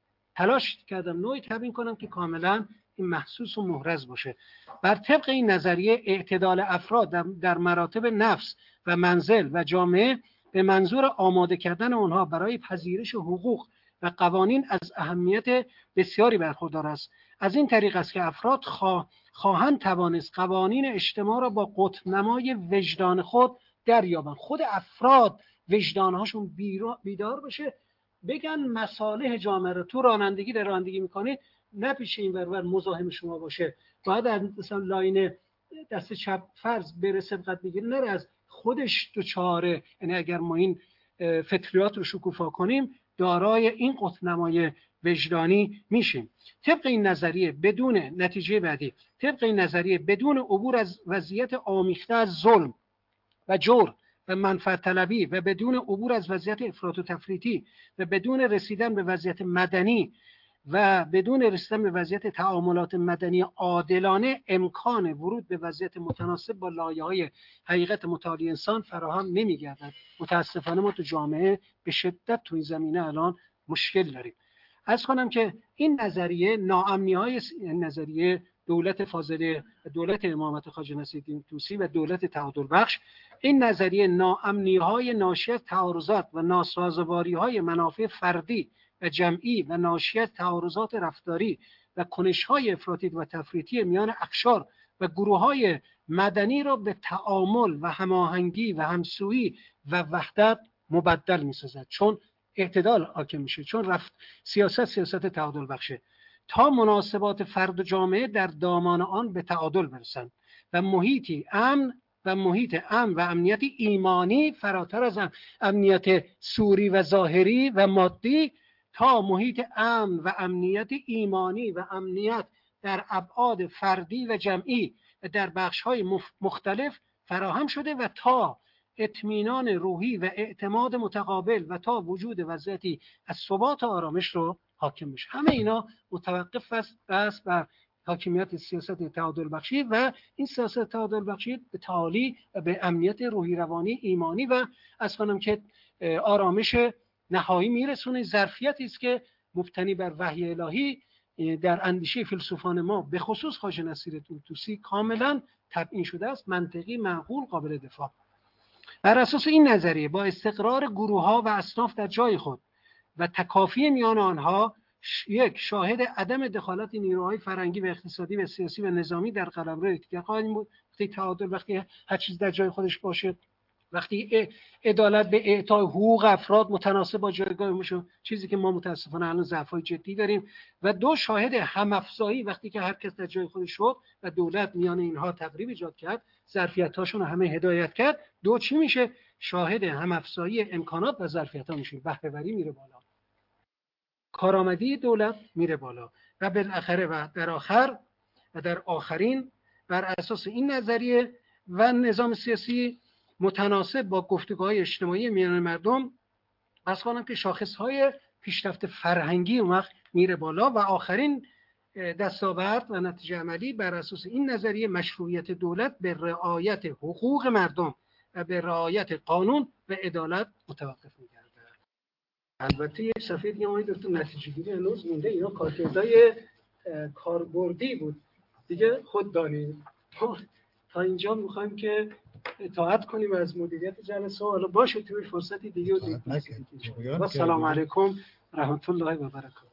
تلاش کردم نوعی تبیین کنم که کاملا این محسوس و محرز باشه. بر طبق این نظریه اعتدال افراد در مراتب نفس و منزل و جامعه به منظور آماده کردن آنها برای پذیرش حقوق و قوانین از اهمیت بسیاری برخوردار است. از این طریق است که افراد خواه خواهند توانست قوانین اجتماع را با قطب نمای وجدان خود دریابند. خود افراد وجدانهاشون بیدار بشه، بگن مصالح جامعه رو تو رانندگی در رانندگی میکنید نه پیش این ور ور مزاحم شما باشه، باید مثلا لاین دست چپ فرض بره سبقت بگیره، نره از خودش دوچاره. یعنی اگر ما این فطریات رو شکوفا کنیم دارای این قطب‌نمای وجدانی میشیم. طبق این نظریه بدون نتیجه بعدی طبق این نظریه بدون عبور از وضعیت آمیخته از ظلم و جور و منفعت طلبی و بدون عبور از وضعیت افراط و تفریطی و بدون رسیدن به وضعیت مدنی و بدون رسیدن به وضعیت تعاملات مدنی عادلانه امکان ورود به وضعیت متناسب با لایه‌های حقیقت متعالی انسان فراهم نمی‌گردد. متاسفانه ما تو جامعه به شدت تو این زمینه الان مشکل داریم. عرض کنم که این نظریه ناامنی‌های نظریه دولت فاضله، دولت امامت خواجه نصیرالدین طوسی و دولت تعادل بخش، این نظریه ناامنی‌های ناشی از تعارضات و ناسازگاری‌های منافع فردی و جمعی و ناشی از تعارضات رفتاری و کنش‌های افراطی و تفریطی میان اقشار و گروه‌های مدنی را به تعامل و هماهنگی و همسویی و وحدت مبدل می‌سازد، چون اعتدال حاکم میشه، چون رفت سیاست سیاست تعادل بخشه تا مناسبات فرد و جامعه در دامان آن به تعادل برسند و محیطی امن و محیط امن و امنیت ایمانی فراتر از امنیت سوری و ظاهری و مادی تا محیط امن و امنیت ایمانی و امنیت در ابعاد فردی و جمعی در بخش‌های مختلف فراهم شده و تا اطمینان روحی و اعتماد متقابل و تا وجود وضعیتی از ثبات و آرامش رو حاکم بشه. همه اینا متوقف است بر حاکمیت سیاست تعادل بخشی و این سیاست تعادل بخشی به تعالی و به امنیت روحی روانی ایمانی و از کنم که آرامش نهایی میرسونه. ظرفیتی است که مبتنی بر وحی الهی در اندیشه فیلسوفان ما به خصوص خواجه نصیرالدین طوسی کاملا تبیین شده است، منطقی، معقول، قابل دفاع. بر اساس این نظریه با استقرار گروه‌ها و اصناف در جای خود و تکافی میان آنها، یک شاهد عدم دخالت نیروهای فرهنگی و اقتصادی و سیاسی و نظامی در قلمرو یکدیگر خواهیم بود. وقتی تعادل، وقتی هر چیز در جای خودش باشه، وقتی عدالت به اعطای حقوق افراد متناسب با جایگاهشون، چیزی که ما متاسفانه الان ضعف‌های جدی داریم. و دو شاهد هم‌افزایی، وقتی که هر کس در جای خودش شد و دولت میان اینها تقریب ایجاد کرد، ظرفیت‌هاشون رو همه هدایت کرد، دو چی میشه؟ شاهد هم‌افزایی امکانات و ظرفیت‌ها میشیم. بهره‌وری میره بالا، کارآمدی دولت میره بالا و بالاخره و در آخر و در آخرین بر اساس این نظریه و نظام سیاسی متناسب با گفتگوهای اجتماعی میان مردم، از کنم که شاخصهای پیشرفت فرهنگی اون وقت میره بالا و آخرین دستاورد و نتیجه عملی بر اساس این نظریه مشروعیت دولت به رعایت حقوق مردم و به رعایت قانون و عدالت متوقف میگرده. البته یک صفحه دیگه ما دکتر نتیجه گیری هنوز مونده، اینا کارکردهای کاربردی بود دیگه، خود دانید. تا اینجا میخوایم که اطاعت کنیم از مدیریت جلسه، حالا باشه توی فرصتی دیگه و دیگه. و سلام علیکم رحمت الله و برکاته.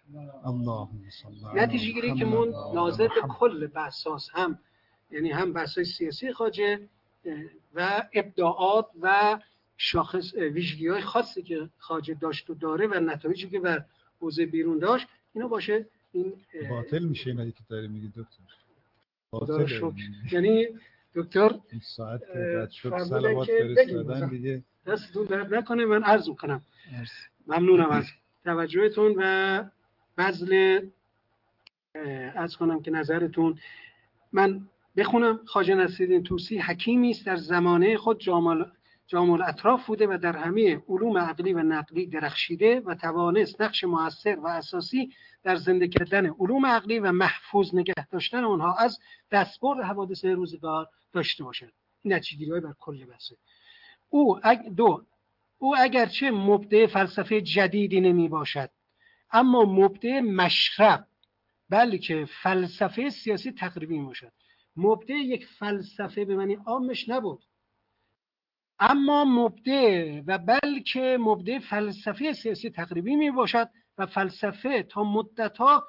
نتیجه گیری که من ناظر به کل بحثاس، هم یعنی هم بحثای سیاسی خواجه و ابداعات و شاخص ویژگی‌های خاصی که خواجه داشت و داره و نتایجی که بر حوزه بیرون داشت، اینا باشه. این باطل میشه اینا که داری میگی دکتر. باطل شد. یعنی دکتر این ساعت که رد شد صلوات فرستادن دیگه دستتون درد نکنه. من عرض میکنم ممنونم از توجهتون و بذل عرض کنم که نظرتون. من بخونم. خواجه نصیرالدین طوسی حکیمی است در زمانه خود جامع جامع الاطراف بوده و در همه علوم عقلی و نقلی درخشیده و توانست نقش مؤثر و اساسی در زنده کردن علوم عقلی و محفوظ نگه داشتن آنها از دستبرد حوادث روزگار داشته باشد. این نتیجه‌گیری‌های بر کل بحثه. او اگ دو او اگرچه مبدع فلسفه جدیدی نمی باشد، اما مبدع مشرب، بلکه فلسفه سیاسی تقریبی می باشد. مبدع یک فلسفه به معنی عامش نبود، اما مبدع و بلکه مبدع فلسفه سیاسی تقریبی می باشد و فلسفه تا مدتها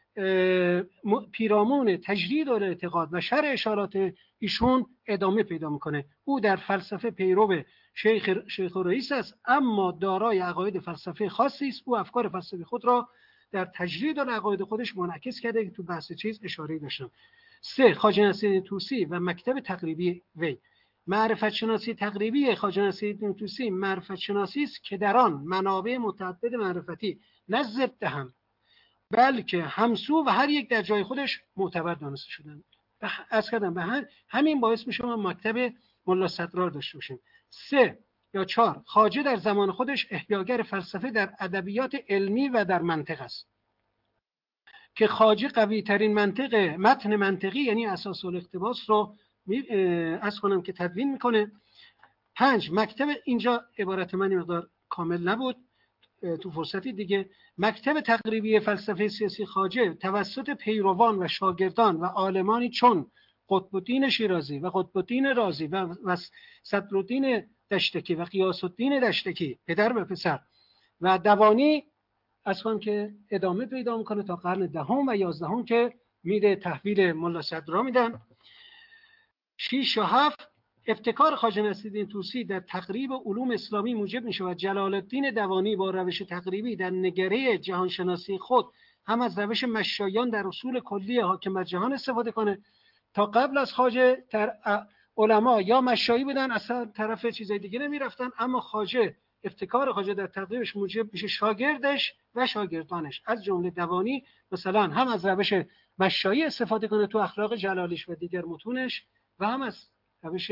پیرامون تجدید الاعتقاد و شرح اشارات ایشون ادامه پیدا میکنه. او در فلسفه پیرو شیخ شیخ رئیس است، اما دارای عقاید فلسفه خاصی است. او افکار فلسفی خود را در تجدید العقاید خودش منعکس کرده که تو بحث چیز اشاره داشتم. سه خواجه نصیرالدین طوسی و مکتب تقریبی وی. معرفت شناسی تقریبی خواجه نصیرالدین طوسی معرفت شناسی است که در آن منابع متعدد معرفتی نه ضد هم بلکه همسو و هر یک در جای خودش معتبر دانسته شدن. از کردم به هم همین باعث میشه ما مکتب ملا صدرا داشته باشیم. سه یا چهار خواجه در زمان خودش احیاگر فلسفه در ادبیات علمی و در منطق است که خواجه قوی ترین منطق متن منطقی یعنی اساس الاقتباس رو از کنم که تدوین میکنه. پنج مکتب، اینجا عبارت من مقدار کامل نبود تو فرصتی دیگه، مکتب تقریبی فلسفه سیاسی خواجه توسط پیروان و شاگردان و عالمانی چون قطب‌الدین شیرازی و قطب‌الدین رازی و صدرالدین دشتکی و غیاث‌الدین دشتکی پدر و پسر و دوانی از کنم که ادامه پیدا میکنه تا قرن دهم و یازدهم که میده تحویل ملا صدرا میدن. شش و هفت ابتکار خواجه نصیرالدین طوسی در تقریب علوم اسلامی موجب میشه و جلال الدین دوانی با روش تقریبی در نگره جهانشناسی خود هم از روش مشایان در اصول کلی حاکم بر جهان استفاده کنه. تا قبل از خواجه در علما یا مشایی بودن اصلا طرف چیزای دیگه نمیرفتن، اما خواجه ابتکار خواجه در تقریبش موجب میشه شاگردش و شاگردانش از جمله دوانی مثلا هم از روش مشایی استفاده کنه تو اخلاق جلالیش و دیگر متونش و هم از روش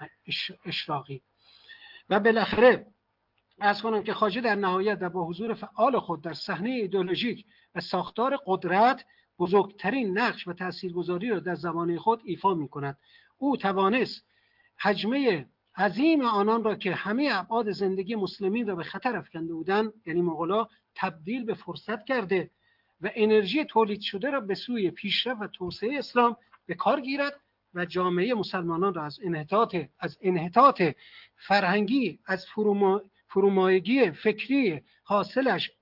اشراقی. و بالاخره از کنم که خواجه در نهایت و با حضور فعال خود در صحنه ایدئولوژیک و ساختار قدرت بزرگترین نقش و تاثیرگذاری را در زمانه خود ایفا می‌کند. او توانست حجمه عظیم آنان را که همه ابعاد زندگی مسلمین را به خطر افکنده بودند، یعنی مغولا، تبدیل به فرصت کرده و انرژی تولید شده را به سوی پیشرفت و توسعه اسلام به کار گیرد و جامعه مسلمانان را از انحطاط از انحطاط فرهنگی، از فروما فرومایگی فکری حاصلش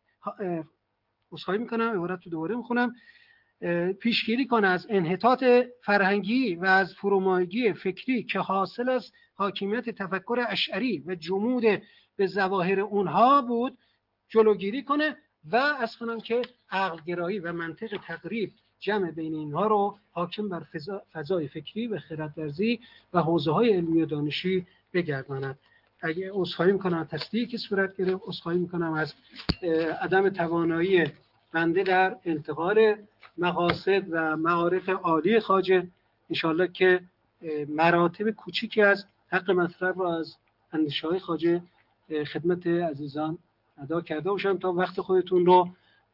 عذرخواهی میکنم عبارت رو دوباره میخونم پیشگیری کنه از انحطاط فرهنگی و از فرومایگی فکری که حاصل از حاکمیت تفکر اشعری و جمود به ظواهر اونها بود جلوگیری کنه و از کنم که عقل گرایی و منطق تقریب جمع بین اینها رو حاکم بر فضای فکری و خردورزی و حوزه‌های علمی و دانشی بگرداند. اگه عذرخواهی میکنم تصدیقی که صورت گرفت، عذرخواهی میکنم از عدم توانایی بنده در انتقال مقاصد و معارف عالی خواجه. انشالله که مراتب کوچیکی از حق مطلب را از اندیشه‌های خواجه خدمت عزیزان ادا کرده باشم تا وقت خودتون رو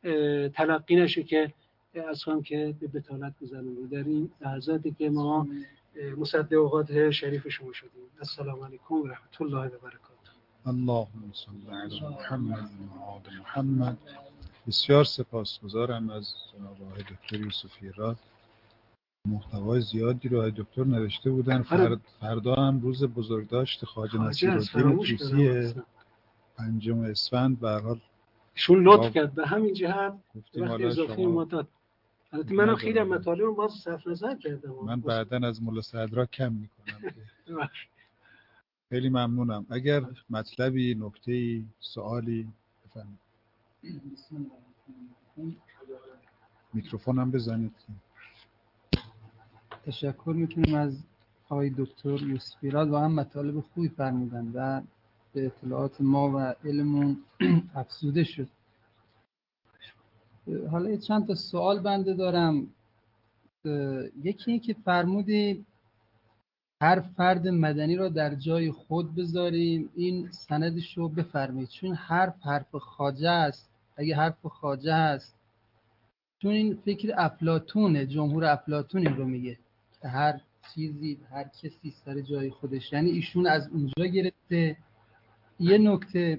تلقی نشه که از هم که به بطالت بزنیم در این لحظاتی که ما مصدق اوقات شریف شما شدیم. السلام علیکم و رحمت الله و برکاته. اللهم صل علی محمد و آل محمد. بسیار سپاسگزارم از جناب آقای دکتر یوسفی راد. محتوای زیادی رو آقای دکتر نوشته بودن. فرد فردا هم روز بزرگداشت خواجه نصیرالدین طوسی پنجم اسفند به هر حال ایشون لطف کرد به همین جهت وقت اضافه ما داد. البته منم خیلی مطالب رو باز صرف نظر کردم. من بعداً از مولا صدرا کم میکنم. خیلی ممنونم. اگر مطلبی، نکته‌ای، سوالی بفرمایید. میکروفونم بزنید. تشکر میکنیم از آقای دکتر یوسفی راد، واقعا مطالب خوبی فرمودن و به اطلاعات ما و علمون افزوده شد. حالا چند تا سوال بنده دارم. یکی این که فرمودی هر فرد مدنی را در جای خود بذاریم، این سندش رو بفرمایید، چون حرف حرف خواجه است. اگه حرف خواجه است، چون این فکر افلاطونه، جمهور افلاطونی رو میگه که هر چیزی هر کسی سر جای خودش، یعنی ایشون از اونجا گرفته. یه نکته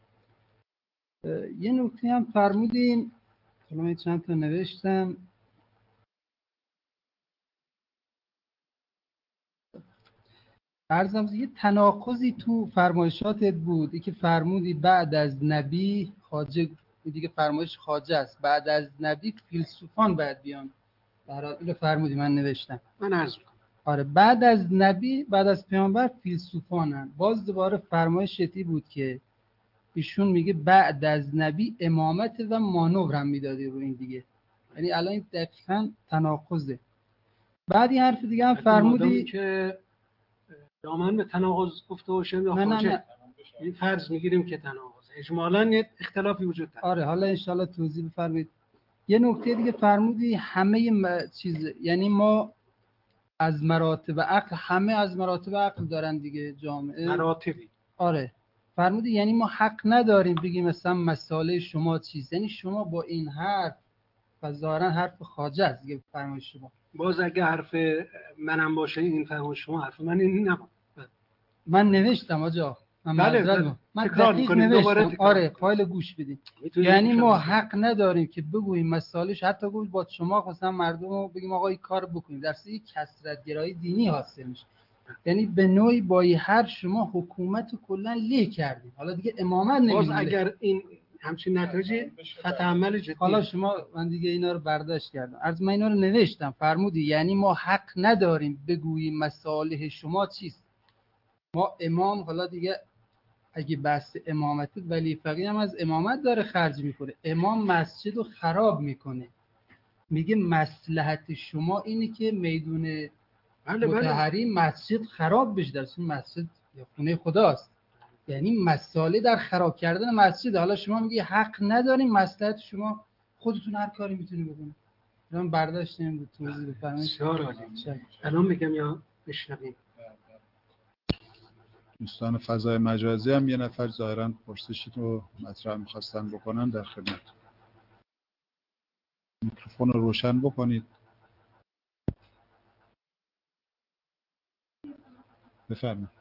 یه نکته هم فرمودین، حالا من چند تا نوشتم. عرضم یه تناقضی تو فرمایشاتت بود، ای که فرمودی بعد از نبی خواجه، دیگه فرمایش خواجه است، بعد از نبی فیلسوفان باید بیان. برای اینو فرمودی، من نوشتم. من عرض می‌کنم. آره، بعد از نبی، بعد از پیامبر فیلسوفانن. باز دوباره فرمایش شتی بود که ایشون میگه بعد از نبی امامت و مانور هم میدادی رو این دیگه. یعنی الان این دقیقاً تناقضه. بعد این حرف دیگه هم فرمودی که دامن به تناقض گفته باشیم یا خواجه، این فرض میگیریم که تناقض اجمالاً اختلافی وجود داره. آره، حالا انشالله توضیح بفرمایید. یه نکته دیگه فرمودی همه م... چیز، یعنی ما از مراتب عقل، همه از مراتب عقل دارن دیگه جامعه مراتبی. آره فرمودی یعنی ما حق نداریم بگیم مثلا مسائل شما چیز، یعنی شما با این حرف و ظاهرا حرف خواجه است دیگه فرمایش شما. باز اگه حرف منم باشه این فرمایش شما، حرف من این نبود. من نوشتم آجا، من بله بله. من دقیق نوشتم. آره فایل گوش بدین. یعنی ما حق نداریم که بگوییم مسائلش، حتی گفت با شما مثلا مردم رو بگیم آقا این کار بکنید، در صورتی کثرت گرایی دینی حاصل میشه. یعنی به نوعی با این حرف شما حکومت رو کلا له کردید، حالا دیگه امامت نمیدونه. باز اگر این همچین نتیجه خط عمل جدی، حالا شما، من دیگه اینا رو برداشت کردم. از من اینا رو نوشتم. فرمودی یعنی ما حق نداریم بگوییم مصالح شما چیست. ما امام، حالا دیگه اگه بحث امامت، ولی فقیه هم از امامت داره خرج میکنه. امام مسجد رو خراب میکنه، میگه مصلحت شما اینه که میدون بله بله. مطهری مسجد خراب بشه، در اصل مسجد یا خونه خداست، یعنی مسئله در خراب کردن مسجد. حالا شما میگی حق نداریم، مصلحت شما خودتون هر کاری میتونید بکنید. الان برداشت نمیدید توضیح بفرمایید. بسیار عالی. الان میگم یا بشنویم. دوستان فضای مجازی هم یه نفر ظاهراً پرسشی رو مطرح می‌خواستن بکنن، در خدمت. میکروفون رو روشن بکنید. بفرمایید.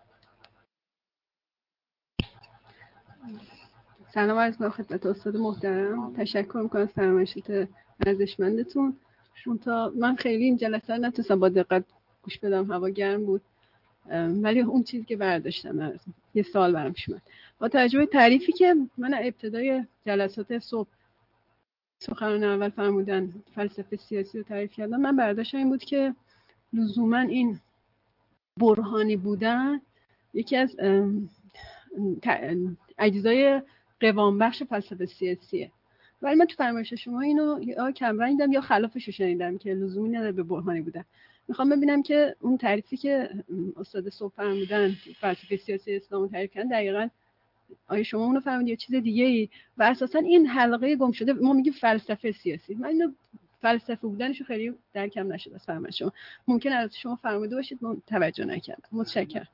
سلام عرض می‌کنم خدمت استاد محترم. تشکر می‌کنم از فرمایشات ارزشمندتون. تا من خیلی این جلسه رو نتونستم با دقت گوش بدم، هوا گرم بود، ولی اون چیزی که برداشتم یه سوال برام پیش اومد. با توجه به تعریفی که من ابتدای جلسات صبح سخنران اول فرمودن فلسفه سیاسی رو تعریف کردم، من برداشتم این بود که لزوما این برهانی بودن یکی از اجزای قوام بخش فلسفه سیاسیه، ولی من تو فرمایش شما اینو یا کمرنگ دیدم یا خلافش رو شنیدم که لزومی نداره به برهانی بودن. میخوام ببینم که اون تعریفی که استاد صبح فرمودن فلسفه سیاسی اسلام رو تعریف کردن دقیقاً آیا شما اونو فهمیدید یا چیز دیگه ای؟ و اساسا این حلقه گم شده ما میگیم فلسفه سیاسی، من اینو فلسفه بودنشو خیلی درکم نشد از فرمایش شما. ممکنه از شما فرموده باشید من توجه نکردم. متشکرم.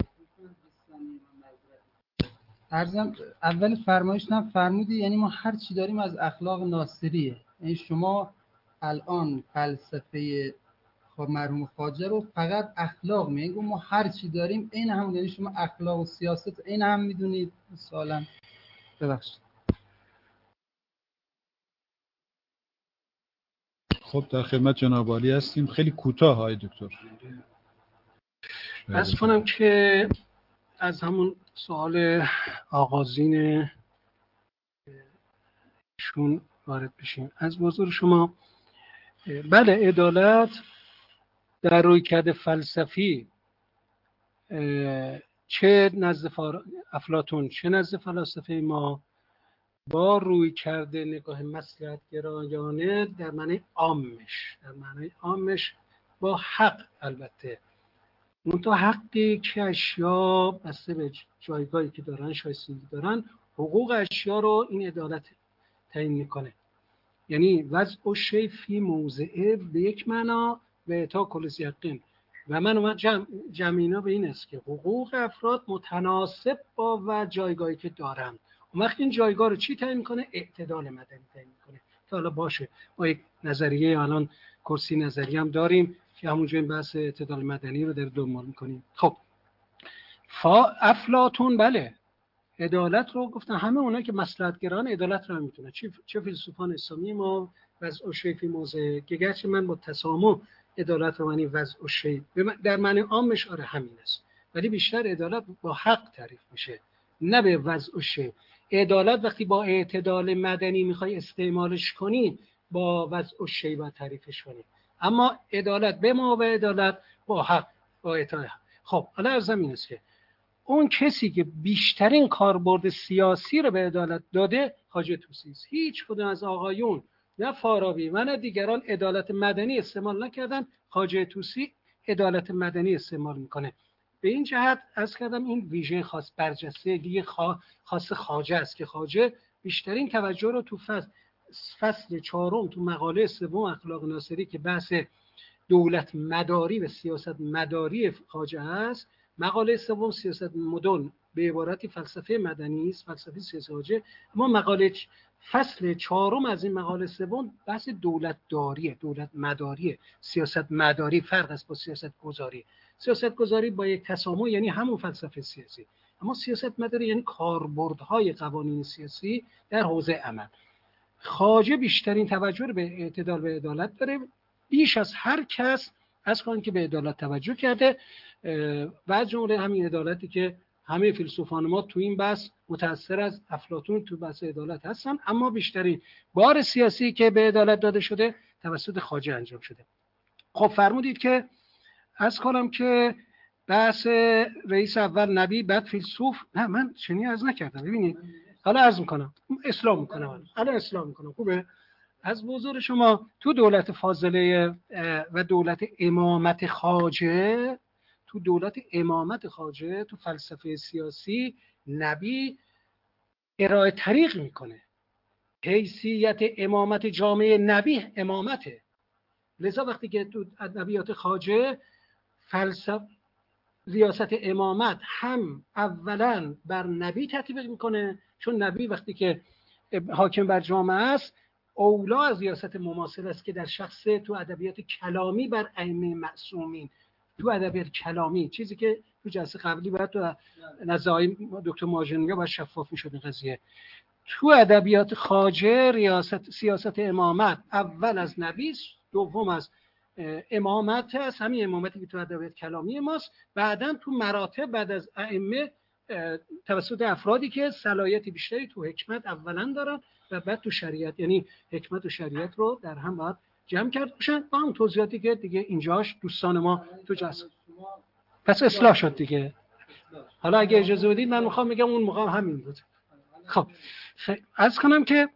عرضم اول فرمایش نم فرمودی یعنی ما هر چی داریم از اخلاق ناصریه، یعنی شما الان فلسفه مرحوم خواجه رو فقط اخلاق میگید، ما هر چی داریم این هم، یعنی شما اخلاق و سیاست این هم میدونید. سوالم ببخشید. خب در خدمت جناب عالی هستیم. خیلی کوتاه های دکتر. بس کنم که از همون سوال آغازین شون وارد بشیم. از حضور شما، بله عدالت در رویکرد فلسفی چه نزد افلاطون چه نزد فلاسفه ما با رویکرد نگاه مصلحت گرایانه در معنی عامش در معنی عامش با حق، البته اون تو حقی که اشیا بسته به جایگاهی که دارن شایستگی دارن حقوق اشیا رو این عدالت تعیین میکنه. یعنی وضع شیء فی موضعه به یک معنا و اعطا کل ذی حق و من اومد جمع جمعینا به این است که حقوق افراد متناسب با و جایگاهی که دارن. اون وقت این جایگاه رو چی تعیین میکنه؟ اعتدال مدنی تعیین میکنه. که حالا باشه ما یک نظریه الان کرسی نظریه هم داریم که همونجا این بحث اعتدال مدنی رو در دنبال میکنیم. خب فا افلاطون بله عدالت رو گفتن، همه اونایی که مصلحت‌گران عدالت رو میتونن، چه چه فیلسوفان اسلامی ما وضع شیء فی موضع، گرچه من با تسامح عدالت رو معنی وضع شیء در معنی عامش آره همین است، ولی بیشتر عدالت با حق تعریف میشه نه به وضع شیء. عدالت وقتی با اعتدال مدنی میخوای استعمالش کنی با وضع شیء با تعریفش کنی، اما عدالت به ما و عدالت با حق با اعطای حق. خب حالا ارزم این است که اون کسی که بیشترین کاربرد سیاسی رو به عدالت داده خواجه طوسی است. هیچ کدوم از آقایون نه فارابی و نه دیگران عدالت مدنی استعمال نکردن، خواجه طوسی عدالت مدنی استعمال میکنه. به این جهت از کردم این ویژه خاص برجستگی خاص خواجه است که خواجه بیشترین توجه رو تو فصل فصل چهارم تو مقاله سوم اخلاق ناصری که بحث دولت مداری و سیاست مداری خواجه است، مقاله سوم سیاست مدن به عبارتی فلسفه مدنی است، فلسفه سیاسی خواجه. اما مقاله فصل چهارم از این مقاله سوم بحث دولت داریه، دولت مداریه. سیاست مداری فرق است با سیاست گذاری. سیاست گذاری با یک تسامح یعنی همون فلسفه سیاسی، اما سیاست مداری یعنی کاربردهای قوانین سیاسی در حوزه عمل. خواجه بیشترین توجه رو به اعتدال و عدالت داره، بیش از هر کس از کاری که به عدالت توجه کرده و از جمله همین عدالتی که همه فیلسوفان ما تو این بحث متأثر از افلاطون تو بحث عدالت هستن، اما بیشترین بار سیاسی که به عدالت داده شده توسط خواجه انجام شده. خب فرمودید که از کنم که بحث رئیس اول نبی بعد فیلسوف، نه من چنین عرض نکردم. ببینید حالا عرض میکنم، اسلام میکنم، حالا اسلام میکنم. خوبه از حضور شما تو دولت فاضله و دولت امامت خواجه، تو دولت امامت خواجه تو فلسفه سیاسی نبی ارائه طریق میکنه. حیثیت امامت جامعه نبی امامته. لذا وقتی که تو ادبیات خواجه فلسفه ریاست امامت هم اولا بر نبی تطبیق میکنه، چون نبی وقتی که حاکم بر جامعه است اولا از ریاست مماثل است که در شخص تو ادبیات کلامی بر ائمه معصومین، تو ادبیات کلامی، چیزی که تو جلسه قبلی باید تو نزاعی دکتر ماجنیا باید شفاف میشد این قضیه. تو ادبیات خواجه ریاست سیاست امامت اول از نبی، دوم از امامت هست، همین امامتی که تو ادبیات کلامی ماست. بعداً تو مراتب بعد از ائمه توسط افرادی که صلاحیت بیشتری تو حکمت اولا دارن و بعد تو شریعت، یعنی حکمت و شریعت رو در هم باید جمع کرد باشن با اون توضیحاتی که دیگه اینجاش دوستان ما تو جلسه. پس اصلاح شد دیگه. حالا اگه اجازه بدید من میخوام بگم اون موقع همین بود. خب عرض کنم که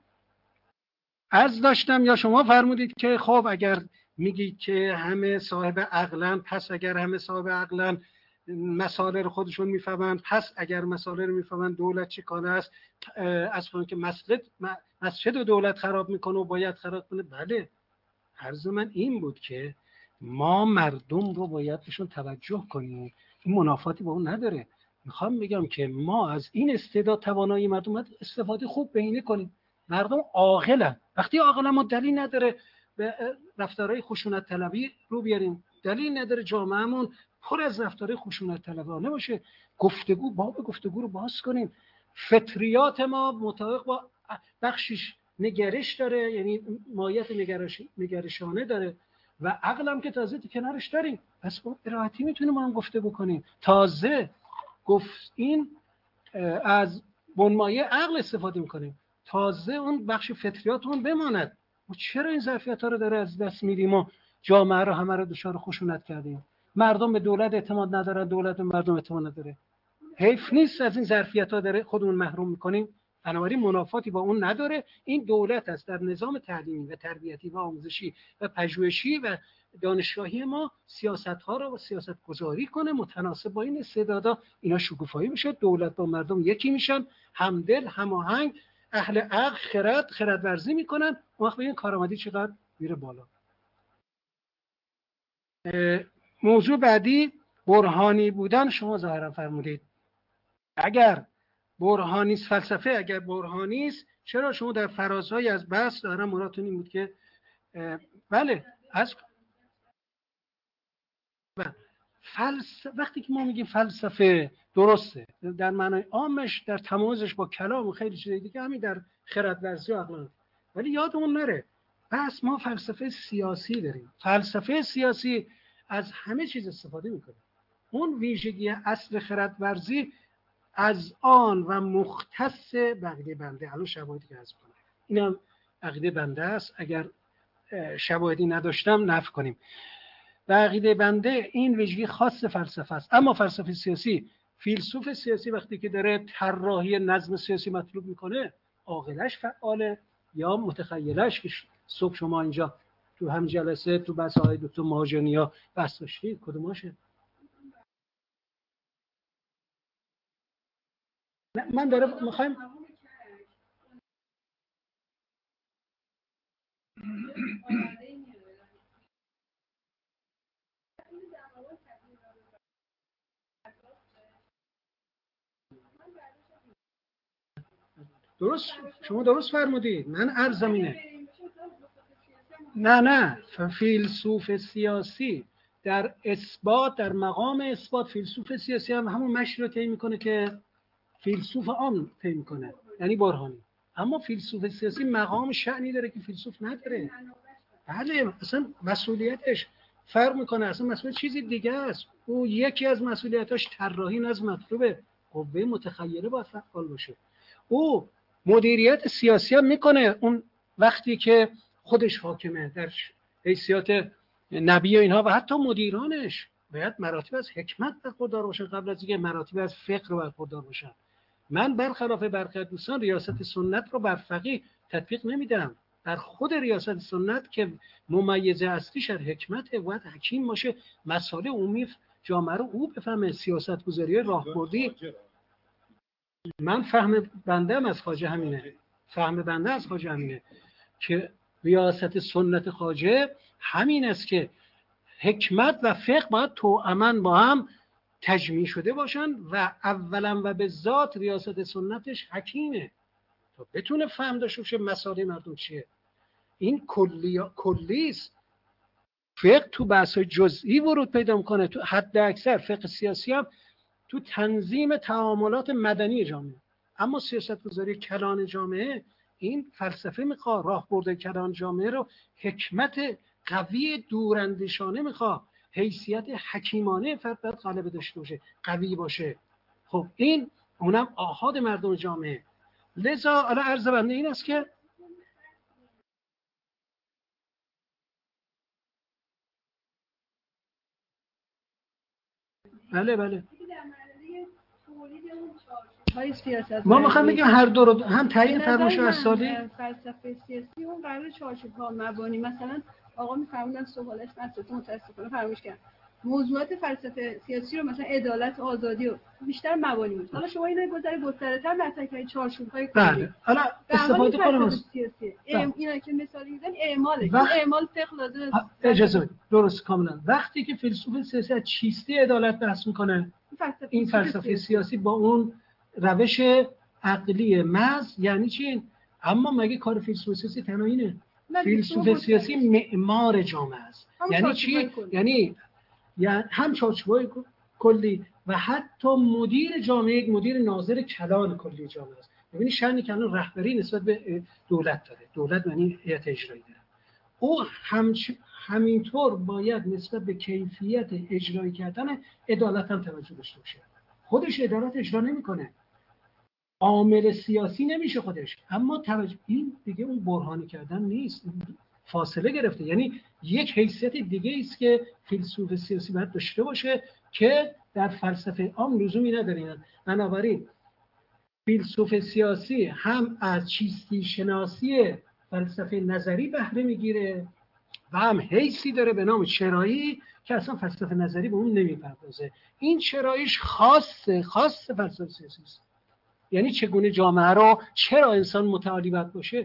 عرض داشتم یا شما فرمودید که خب اگر میگید که همه صاحب عقلن، پس اگر همه صاحب عقلن مسائل خودشون میفهمن، پس اگر مسائل رو میفهمن دولت چه کاره است، از کنون که مسجد مسجد و دولت خراب میکنه و باید خراب کنه. بله، عرض من این بود که ما مردم رو باید بهشون توجه کنیم، این منافاتی با اون نداره. میخوام بگم که ما از این استعداد توانایی مردم استفاده خوب بهینه کنیم. مردم عاقلن، وقتی عاقلن ما دلیل نداره به رفتارهای خشونت طلبی رو بیاریم، دلیل نداره جامعهمون پر از رفتارهای خشونت طلبانه باشه. گفتگو، باب گفتگو رو باز کنیم. فطریات ما مطابق با بخشش نگرش داره، یعنی مایت نگرش نگرشانه داره و عقلم که تازه تو کنارش داریم، پس با ارائتی میتونیم با هم گفتگو کنیم. تازه گفت این از بنمایه عقل استفاده میکنیم، تازه اون بخش فطریاتمون بماند. و چرا این ظرفیت‌ها رو داره از دست میدیم و جامعه رو همه رو دچار خشونت کردیم؟ مردم به دولت اعتماد ندارن، دولت به مردم اعتماد نداره. حیف نیست از این ظرفیت‌ها داره خودمون محروم میکنیم. بنابراین منافاتی با اون نداره. این دولت است در نظام تعلیمی و تربیتی و آموزشی و پژوهشی و دانشگاهی ما سیاست‌ها رو و سیاست گذاری کنه متناسب با این استعدادا. اینا شکوفایی میشه، دولت با مردم یکی میشن، همدل، هماهنگ، اهل عقل، خرد، خردورزی میکنن. اون وقت ببین کارآمدی چقدر میره بالا. موضوع بعدی برهانی بودن. شما ظاهرا فرمودید اگر برهانی است فلسفه، اگر برهانی است چرا شما در فرازهای از بحث دارم مراتون این بود که بله از فلسفه، وقتی که ما میگیم فلسفه درسته در معنای عامش در تمایزش با کلام و خیلی چیزای دیگه، همین در خردورزی و عقل، ولی یادمون نره بس ما فلسفه سیاسی داریم. فلسفه سیاسی از همه چیز استفاده میکنه. اون ویژگی اصل خردورزی از آن و مختص بقیه بنده. الان شواهدی که حذف کنم اینم عقیده بنده است، اگر شواهدی نداشتم نفی کنیم. عقیده بنده این ویژگی خاص فلسفه است. اما فلسفه سیاسی، فیلسوف سیاسی وقتی که داره طراحی نظم سیاسی مطلوب میکنه، عاقلش فعاله یا متخیلش که صبح شما اینجا تو هم جلسه تو بحث های دکتر مهاجنیا بحث داشتید، کدوماشه؟ من داره میخوایم درست، شما درست فرمودید. من عرضم اینه نه نه فیلسوف سیاسی در اثبات، در مقام اثبات، فیلسوف سیاسی هم همون مشی رو طی میکنه که فیلسوف عام طی میکنه، یعنی برهانی. اما فیلسوف سیاسی مقام شأنی داره که فیلسوف نداره. بله، اصلا مسئولیتش فرق میکنه، اصلا مسئولیت چیزی دیگه است. او یکی از مسئولیتاش طراحی نظم مطلوبه، قوه متخیله باید فعال باشه. او مدیریت سیاسی هم میکنه اون وقتی که خودش حاکمه، در حیثیت نبی و اینها، و حتی مدیرانش باید مراتب از حکمت برخوردار باشن قبل از اینکه مراتب از فقه رو برخوردار باشن. من برخلاف برخی دوستان ریاست سنت رو بر فقیه تطبیق نمیدم. در خود ریاست سنت که ممیزه اصلیش از حکمت و حکیم باشه، مسائل عمومی جامعه رو او بفهمه. سیاست گذاری راهبردی، من فهم بندم از خواجه همینه، فهم بنده از خواجه همینه که ریاست سنت خواجه همین است که حکمت و فقه باید توأماً با هم تجمیع شده باشن و اولا و به ذات ریاست سنتش حکیمه تا بتونه فهم داشته باشه مسائل مردم چیه. این کلی کلیست. فقه تو بحث جزئی ورود پیدا میکنه، تو حد اکثر فقه سیاسی هم تو تنظیم تعاملات مدنی جامعه. اما سیاست گذاری کلان جامعه این فلسفه میخواد، راهبرد کلان جامعه رو حکمت قوی دوراندیشانه میخواد، حیثیت حکیمانه فرد باید غلبه داشته باشه، قوی باشه. خب این اونم آحاد مردم جامعه. لذا الان عرض بنده این است که بله بله ما میخوام بگیم هر دو رو هم تعیین فرمایش اصالی فلسفه سیاسی اون قرار چارچوب ها مبانی. مثلا آقا میفرمودن سوالش من متاسفانه فراموش کردم، موضوعات فلسفه سیاسی رو مثلا عدالت، آزادی و بیشتر مبانی بود. حالا شما اینا گذر گستره‌تر مطرح کردید، چارچوب‌های کلی. بله حالا استفاده کنم از سیاسی اینا که مثال میزنن اعماله، وقت... اعمال فقه لازم اجازه بدید. درست کاملا. وقتی که فیلسوف سیاسی از چیستی عدالت بحث میکنه، فلسفه این فلسفه سیاسی. سیاسی با اون روش عقلی محض یعنی چی؟ اما مگه کار فیلسوف سیاسی تنها اینه؟ فیلسوف سیاسی معمار جامعه است. یعنی چی؟ یعنی یعنی هم چارچوبای کلی و حتی مدیر جامعه، یک مدیر ناظر کلان کلی جامعه است. ببینید شأن کلان رهبری نسبت به دولت داره. دولت یعنی هیئت اجرایی داره. او هم همینطور باید نسبت به کیفیت اجرایی کردن عدالت هم توجه داشته باشه. خودش عدالت اجرا نمیکنه، عامل سیاسی نمیشه خودش، اما توجه این دیگه اون برهانی کردن نیست، فاصله گرفته. یعنی یک حیثیت دیگه است که فیلسوف سیاسی باید داشته باشه که در فلسفه عام لزومی نداره. بنابراین فیلسوف سیاسی هم از چیستی شناسی فلسفه نظری بهره میگیره و هم حیثی داره به نام چرایی که اصلا فلسفه نظری به اون نمیپردازه. این چراییش خاصه خاص فلسفه سیاسی است. یعنی چگونه جامعه رو، چرا انسان متعالی باید باشه.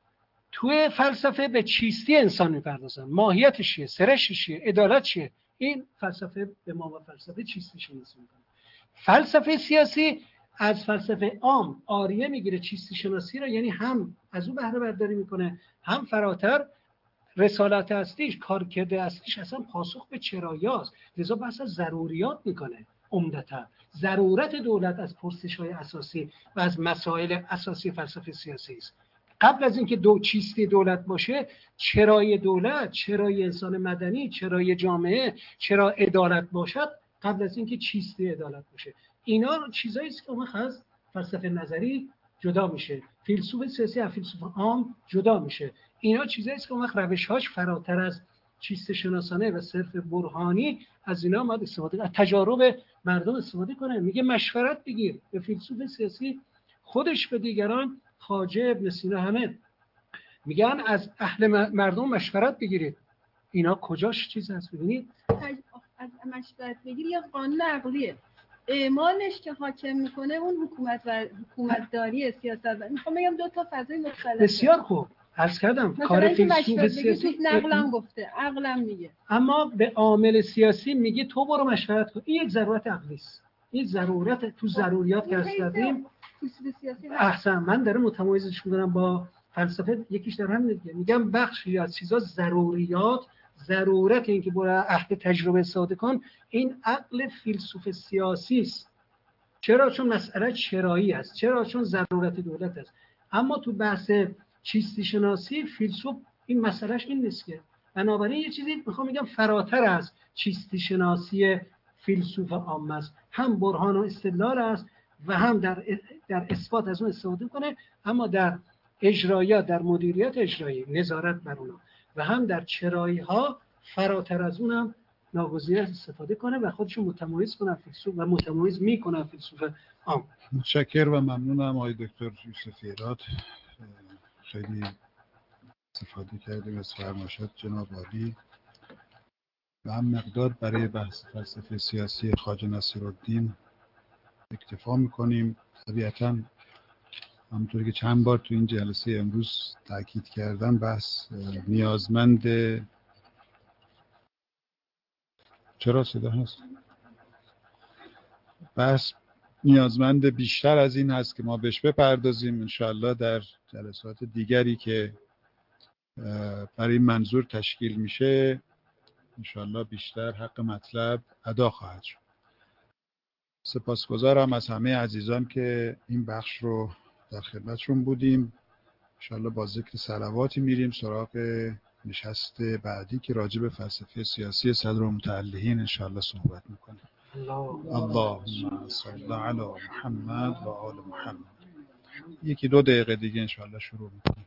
توی فلسفه به چیستی انسان میپردازن، ماهیتش چیه، سرشش چیه، عدالت چیه. این فلسفه به ما و فلسفه چیستی شناسی میکنه. فلسفه سیاسی از فلسفه عام آریه میگیره چیستی شناسی رو، یعنی هم از اون بهره برداری میکنه، هم فراتر رسالت اصلیش، کارکرد اصلیش اصلا پاسخ به چراییاست. لذا بحث از ضروریات میکنه. عمدتاً ضرورت دولت از پرسش‌های اساسی و از مسائل اساسی فلسفه سیاسی است. قبل از اینکه دو چیستی دولت باشه، چرای دولت، چرای انسان مدنی، چرای جامعه، چرا عدالت باشد، قبل از اینکه چیستی عدالت باشه. اینا چیزایی است که اون از فلسفه نظری جدا میشه، فیلسوف سیاسی از فیلسوف عام جدا میشه. اینا چیزایی است که اون روش‌هاش فراتر از چیست شناسانه و صرف برهانی از اینا ما استفاده از تجارب مردم استفاده کنه. میگه مشورت بگیر. به فیلسوف سیاسی خودش به دیگران، خواجه، ابن سینا، همه میگن از اهل مردم مشورت بگیرید. اینا کجاش چیز هست؟ ببینید از مشورت بگیر یا قانون عقلیه، اعمالش که حاکم میکنه اون حکومت و حکومتداری سیاست. میخوام بگم دو تا فضای مختلفه. بسیار خوب عرض کردم کار فیلسوف سیاسی نقلم گفته، عقلم میگه، اما به عامل سیاسی میگه تو برو مشورت کن. این یک ضرورت عقلی است. این ضرورت تو ضروریات که هستیم. احسن، من دارم متمایزش میکنم با فلسفه. یکیش در همین دیگه میگم بخشی از چیزا ضروریات، ضرورت این که برای اهل تجربه استفاده کن، این عقل فیلسوف سیاسی است. چرا؟ چون مسئله چرایی است. چرا؟ چون ضرورت دولت است. اما تو بحث چیستی شناسی فیلسوف این مسئلهش این نیست که. بنابراین یه چیزی میخوام بگم فراتر از چیستی شناسی فیلسوف عام است، هم برهان و استدلال است و هم در در اثبات از اون استفاده کنه، اما در اجرایات، در مدیریت اجرایی، نظارت بر اونها، و هم در چرایی ها فراتر از اونم ناگزیر استفاده کنه و خودشو متمایز کنه فیلسوف و متمایز میکنه فیلسوف عام. متشکرم و ممنونم آقای دکتر یوسفی راد. خیلی استفاده کردیم از فرمایشات جناب عالی و هم مقدار برای بحث فلسفه سیاسی خواجه نصیرالدین اکتفا میکنیم. طبیعتاً همونطوری که چند بار تو این جلسه امروز تاکید کردم بحث نیازمند چرا صدا هست؟ بحث نیازمند بیشتر از این هست که ما بهش بپردازیم انشاءالله در جلسات دیگری که برای این منظور تشکیل میشه انشاءالله بیشتر حق مطلب ادا خواهد شد. سپاسگزارم از همه عزیزان که این بخش رو در خدمتشون بودیم. انشاءالله با ذکر صلواتی میریم سراغ نشست بعدی که راجع به فلسفه سیاسی صدرالمتعلحین انشاءالله صحبت میکنیم. اللهم صل علی محمد و آل محمد. یکی دو دقیقه دیگه انشاءالله شروع میکنیم.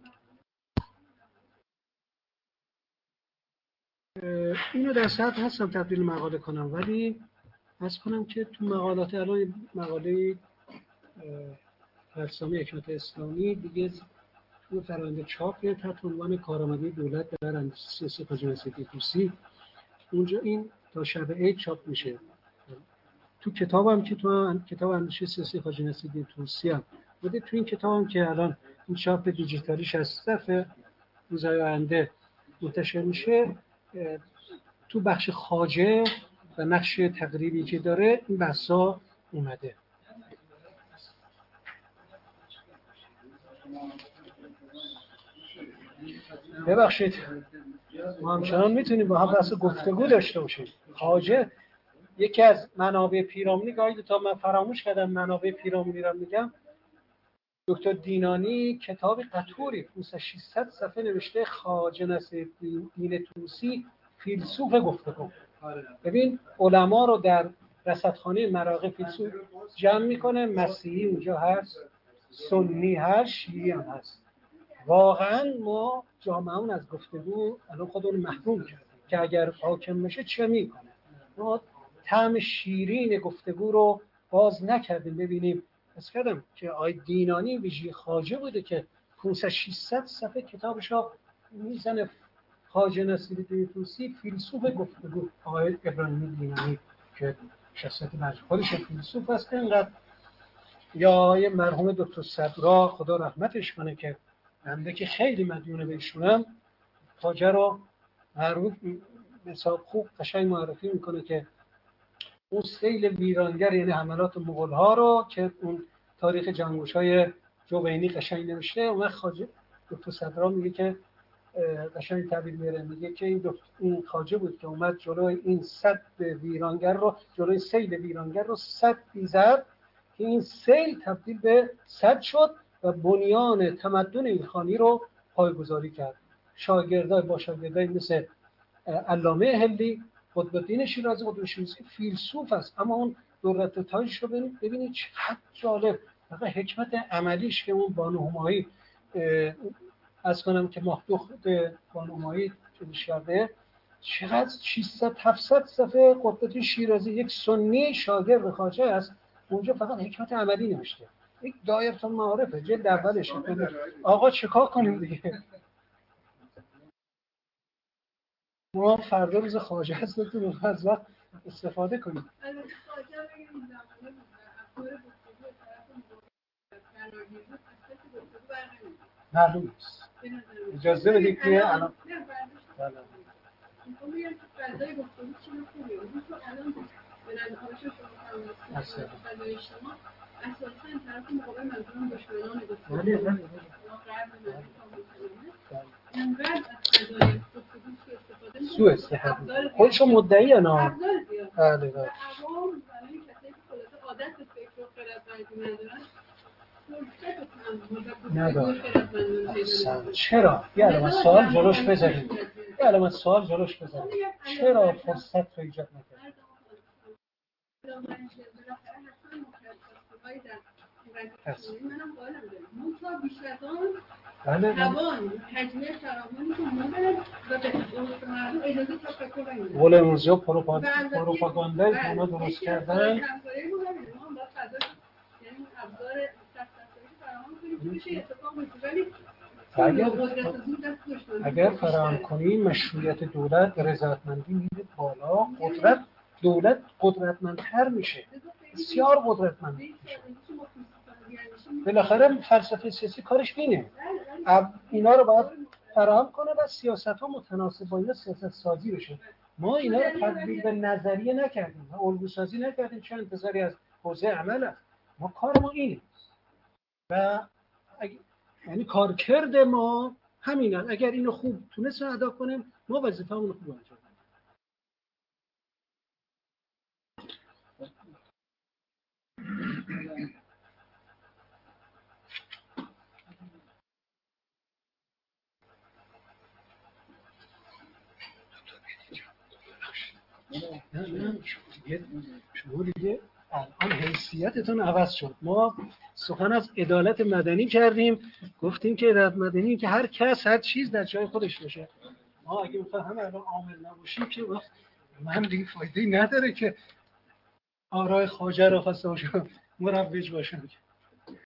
اینو در سطح هستم تبدیل مقاله کنم، ولی از کنم که تو مقالات الان مقاله فرسامی حکمت اسلامی دیگه تو فرآیند چاپ میاد تحت عنوان کارآمدی دولت در اندیشه سیاسی خواجه نصیرالدین طوسی. اونجا این تا شب عید چاپ میشه. تو کتابم که تو کتاب اندیشه سیاسی خواجه نصیرالدین طوسی هم بوده، تو این کتابم که الان این چاپ دیجیتالیش از صفحه روزهای آینده منتشر میشه، تو بخش خواجه و نقش تقریبی که داره این بحثا اومده. ببخشید ما همچنان میتونیم با هم بحث گفتگو داشته باشیم. خواجه یکی از منابع پیرامونی، گاهی تا من فراموش کردم منابع پیرامونی رو میگم، دکتر دینانی کتاب قطوری پانصد ششصد صفحه نوشته خواجه نصیرالدین طوسی فیلسوف گفتگو. ببین علما رو در رصدخانه مراغه فیلسوف جمع میکنه، مسیحی اونجا هست، سنی هست، شیعی هم هست. واقعا ما جامعهمون از گفتگو الان خودمون محروم کردیم که اگر حاکم بشه چه میکنه. ما طعم شیرین گفتگو رو باز نکردیم ببینیم. از کردم که آی دینانی ویژه خواجه بوده که پانصد ششصد صفحه کتابشو میزنه خواجه نصیرالدین طوسی فیلسوف گفتگو. آقای ابراهیمی دینانی که شخصیت مجموع خودش فیلسوف هست اینقدر، یا آقای مرحوم دکتر صدرا خدا رحمتش کنه که بنده که خیلی مدیون بهشونم، خواجه رو معروف مثلا خوب قشنگ معرفی میکنه که اون سیل ویرانگر یعنی حملات مغول ها رو که اون تاریخ جنگوشای جوینی قشنگ نوشته، اون خواجه دکتر صدرا میگه که قشنگ تعبیر میاره، میگه که این دکتر این خواجه بود که اومد جلوی این سد ویرانگر رو، جلوی سیل ویرانگر رو سد بیزد که این سیل تبدیل به سد شد و بنیان تمدن ایلخانی رو پایه‌گذاری کرد. شاگردای با شاگردای مثل علامه هندی، قطب الدین شیرازی، قطب شیرازی که فیلسوف است، اما اون دولت تاجش رو ببینید چقدر جالب. فقط حکمت عملیش که اون بانو همایی از کنم که مخدوخ بانو همایی چنش کرده، چقدر ششصد هفتصد صفحه قطب الدین شیرازی یک سنی شاگرد خواجه است، اونجا فقط حکمت عملی نوشته. یک دایره المعارفه جلد اولش. آقا چیکار کنیم دیگه؟ ما فردا روز خواجه هست تو از وقت استفاده کنیم. معلوم نیست. اجازه بدید که الان میخوام بگم که فضای گفتگو چیه خوبیه. اون تو الان به نظر خودش رو فرمودید فضای شما اساساً طرف مقابل منظورم دشمنان گفتگو بله بله انقدر از فضای گفتگو سوء استفاده خودشو مدعی انا بله بله عوام برای کسایی که خلاصه عادت به فکر و خردورزی ندارن ندارم. چرا؟ یه علامت سوال جلوش بذاریم. یه علامت سوال جلوش بذاریم. چرا فرصت رو ایجاد نکرد؟ منم قائلم داریم. منطقه بیش از آن بله توان حجمه فراوانی که ما داریم و به مردم اجازه تفکر نمیدیم. قول امروزی ها پروپاگاندایی که اونا درست کردن ما هم باید فضا یعنی ابزار سخت افزاری فراهم کنیم که بشه اتفاق میفته. ولی اگر اگر فراهم کنی مشروعیت دولت رضایتمندی میره بالا، قدرت دولت قدرتمندتر میشه، بسیار قدرتمند میشه. بالاخره فلسفه سیاسی کارش اینه، اینا رو باید فراهم کنه و سیاست ها متناسب با اینا سیاست سازی بشه. ما اینا رو تبدیل به نظریه نکردیم، ما الگو سازی نکردیم، چه انتظاری از حوزه عمل هست. ما کار ما اینه و اگه یعنی کارکرد ما همینه. اگر اینو خوب تونستیم ادا کنیم، ما وظیفه‌مون رو خوب انجام بدیم. نه نه شما دیگه الان حیثیتتون عوض شد. ما سخن از عدالت مدنی کردیم، گفتیم که عدالت مدنی که هر کس هر چیز در جای خودش باشه. ما اگه بخوایم همه الان عامل نباشیم که وقت من دیگه فایده‌ای نداره که آرای خواجه را خواستم باشم مروج باشم.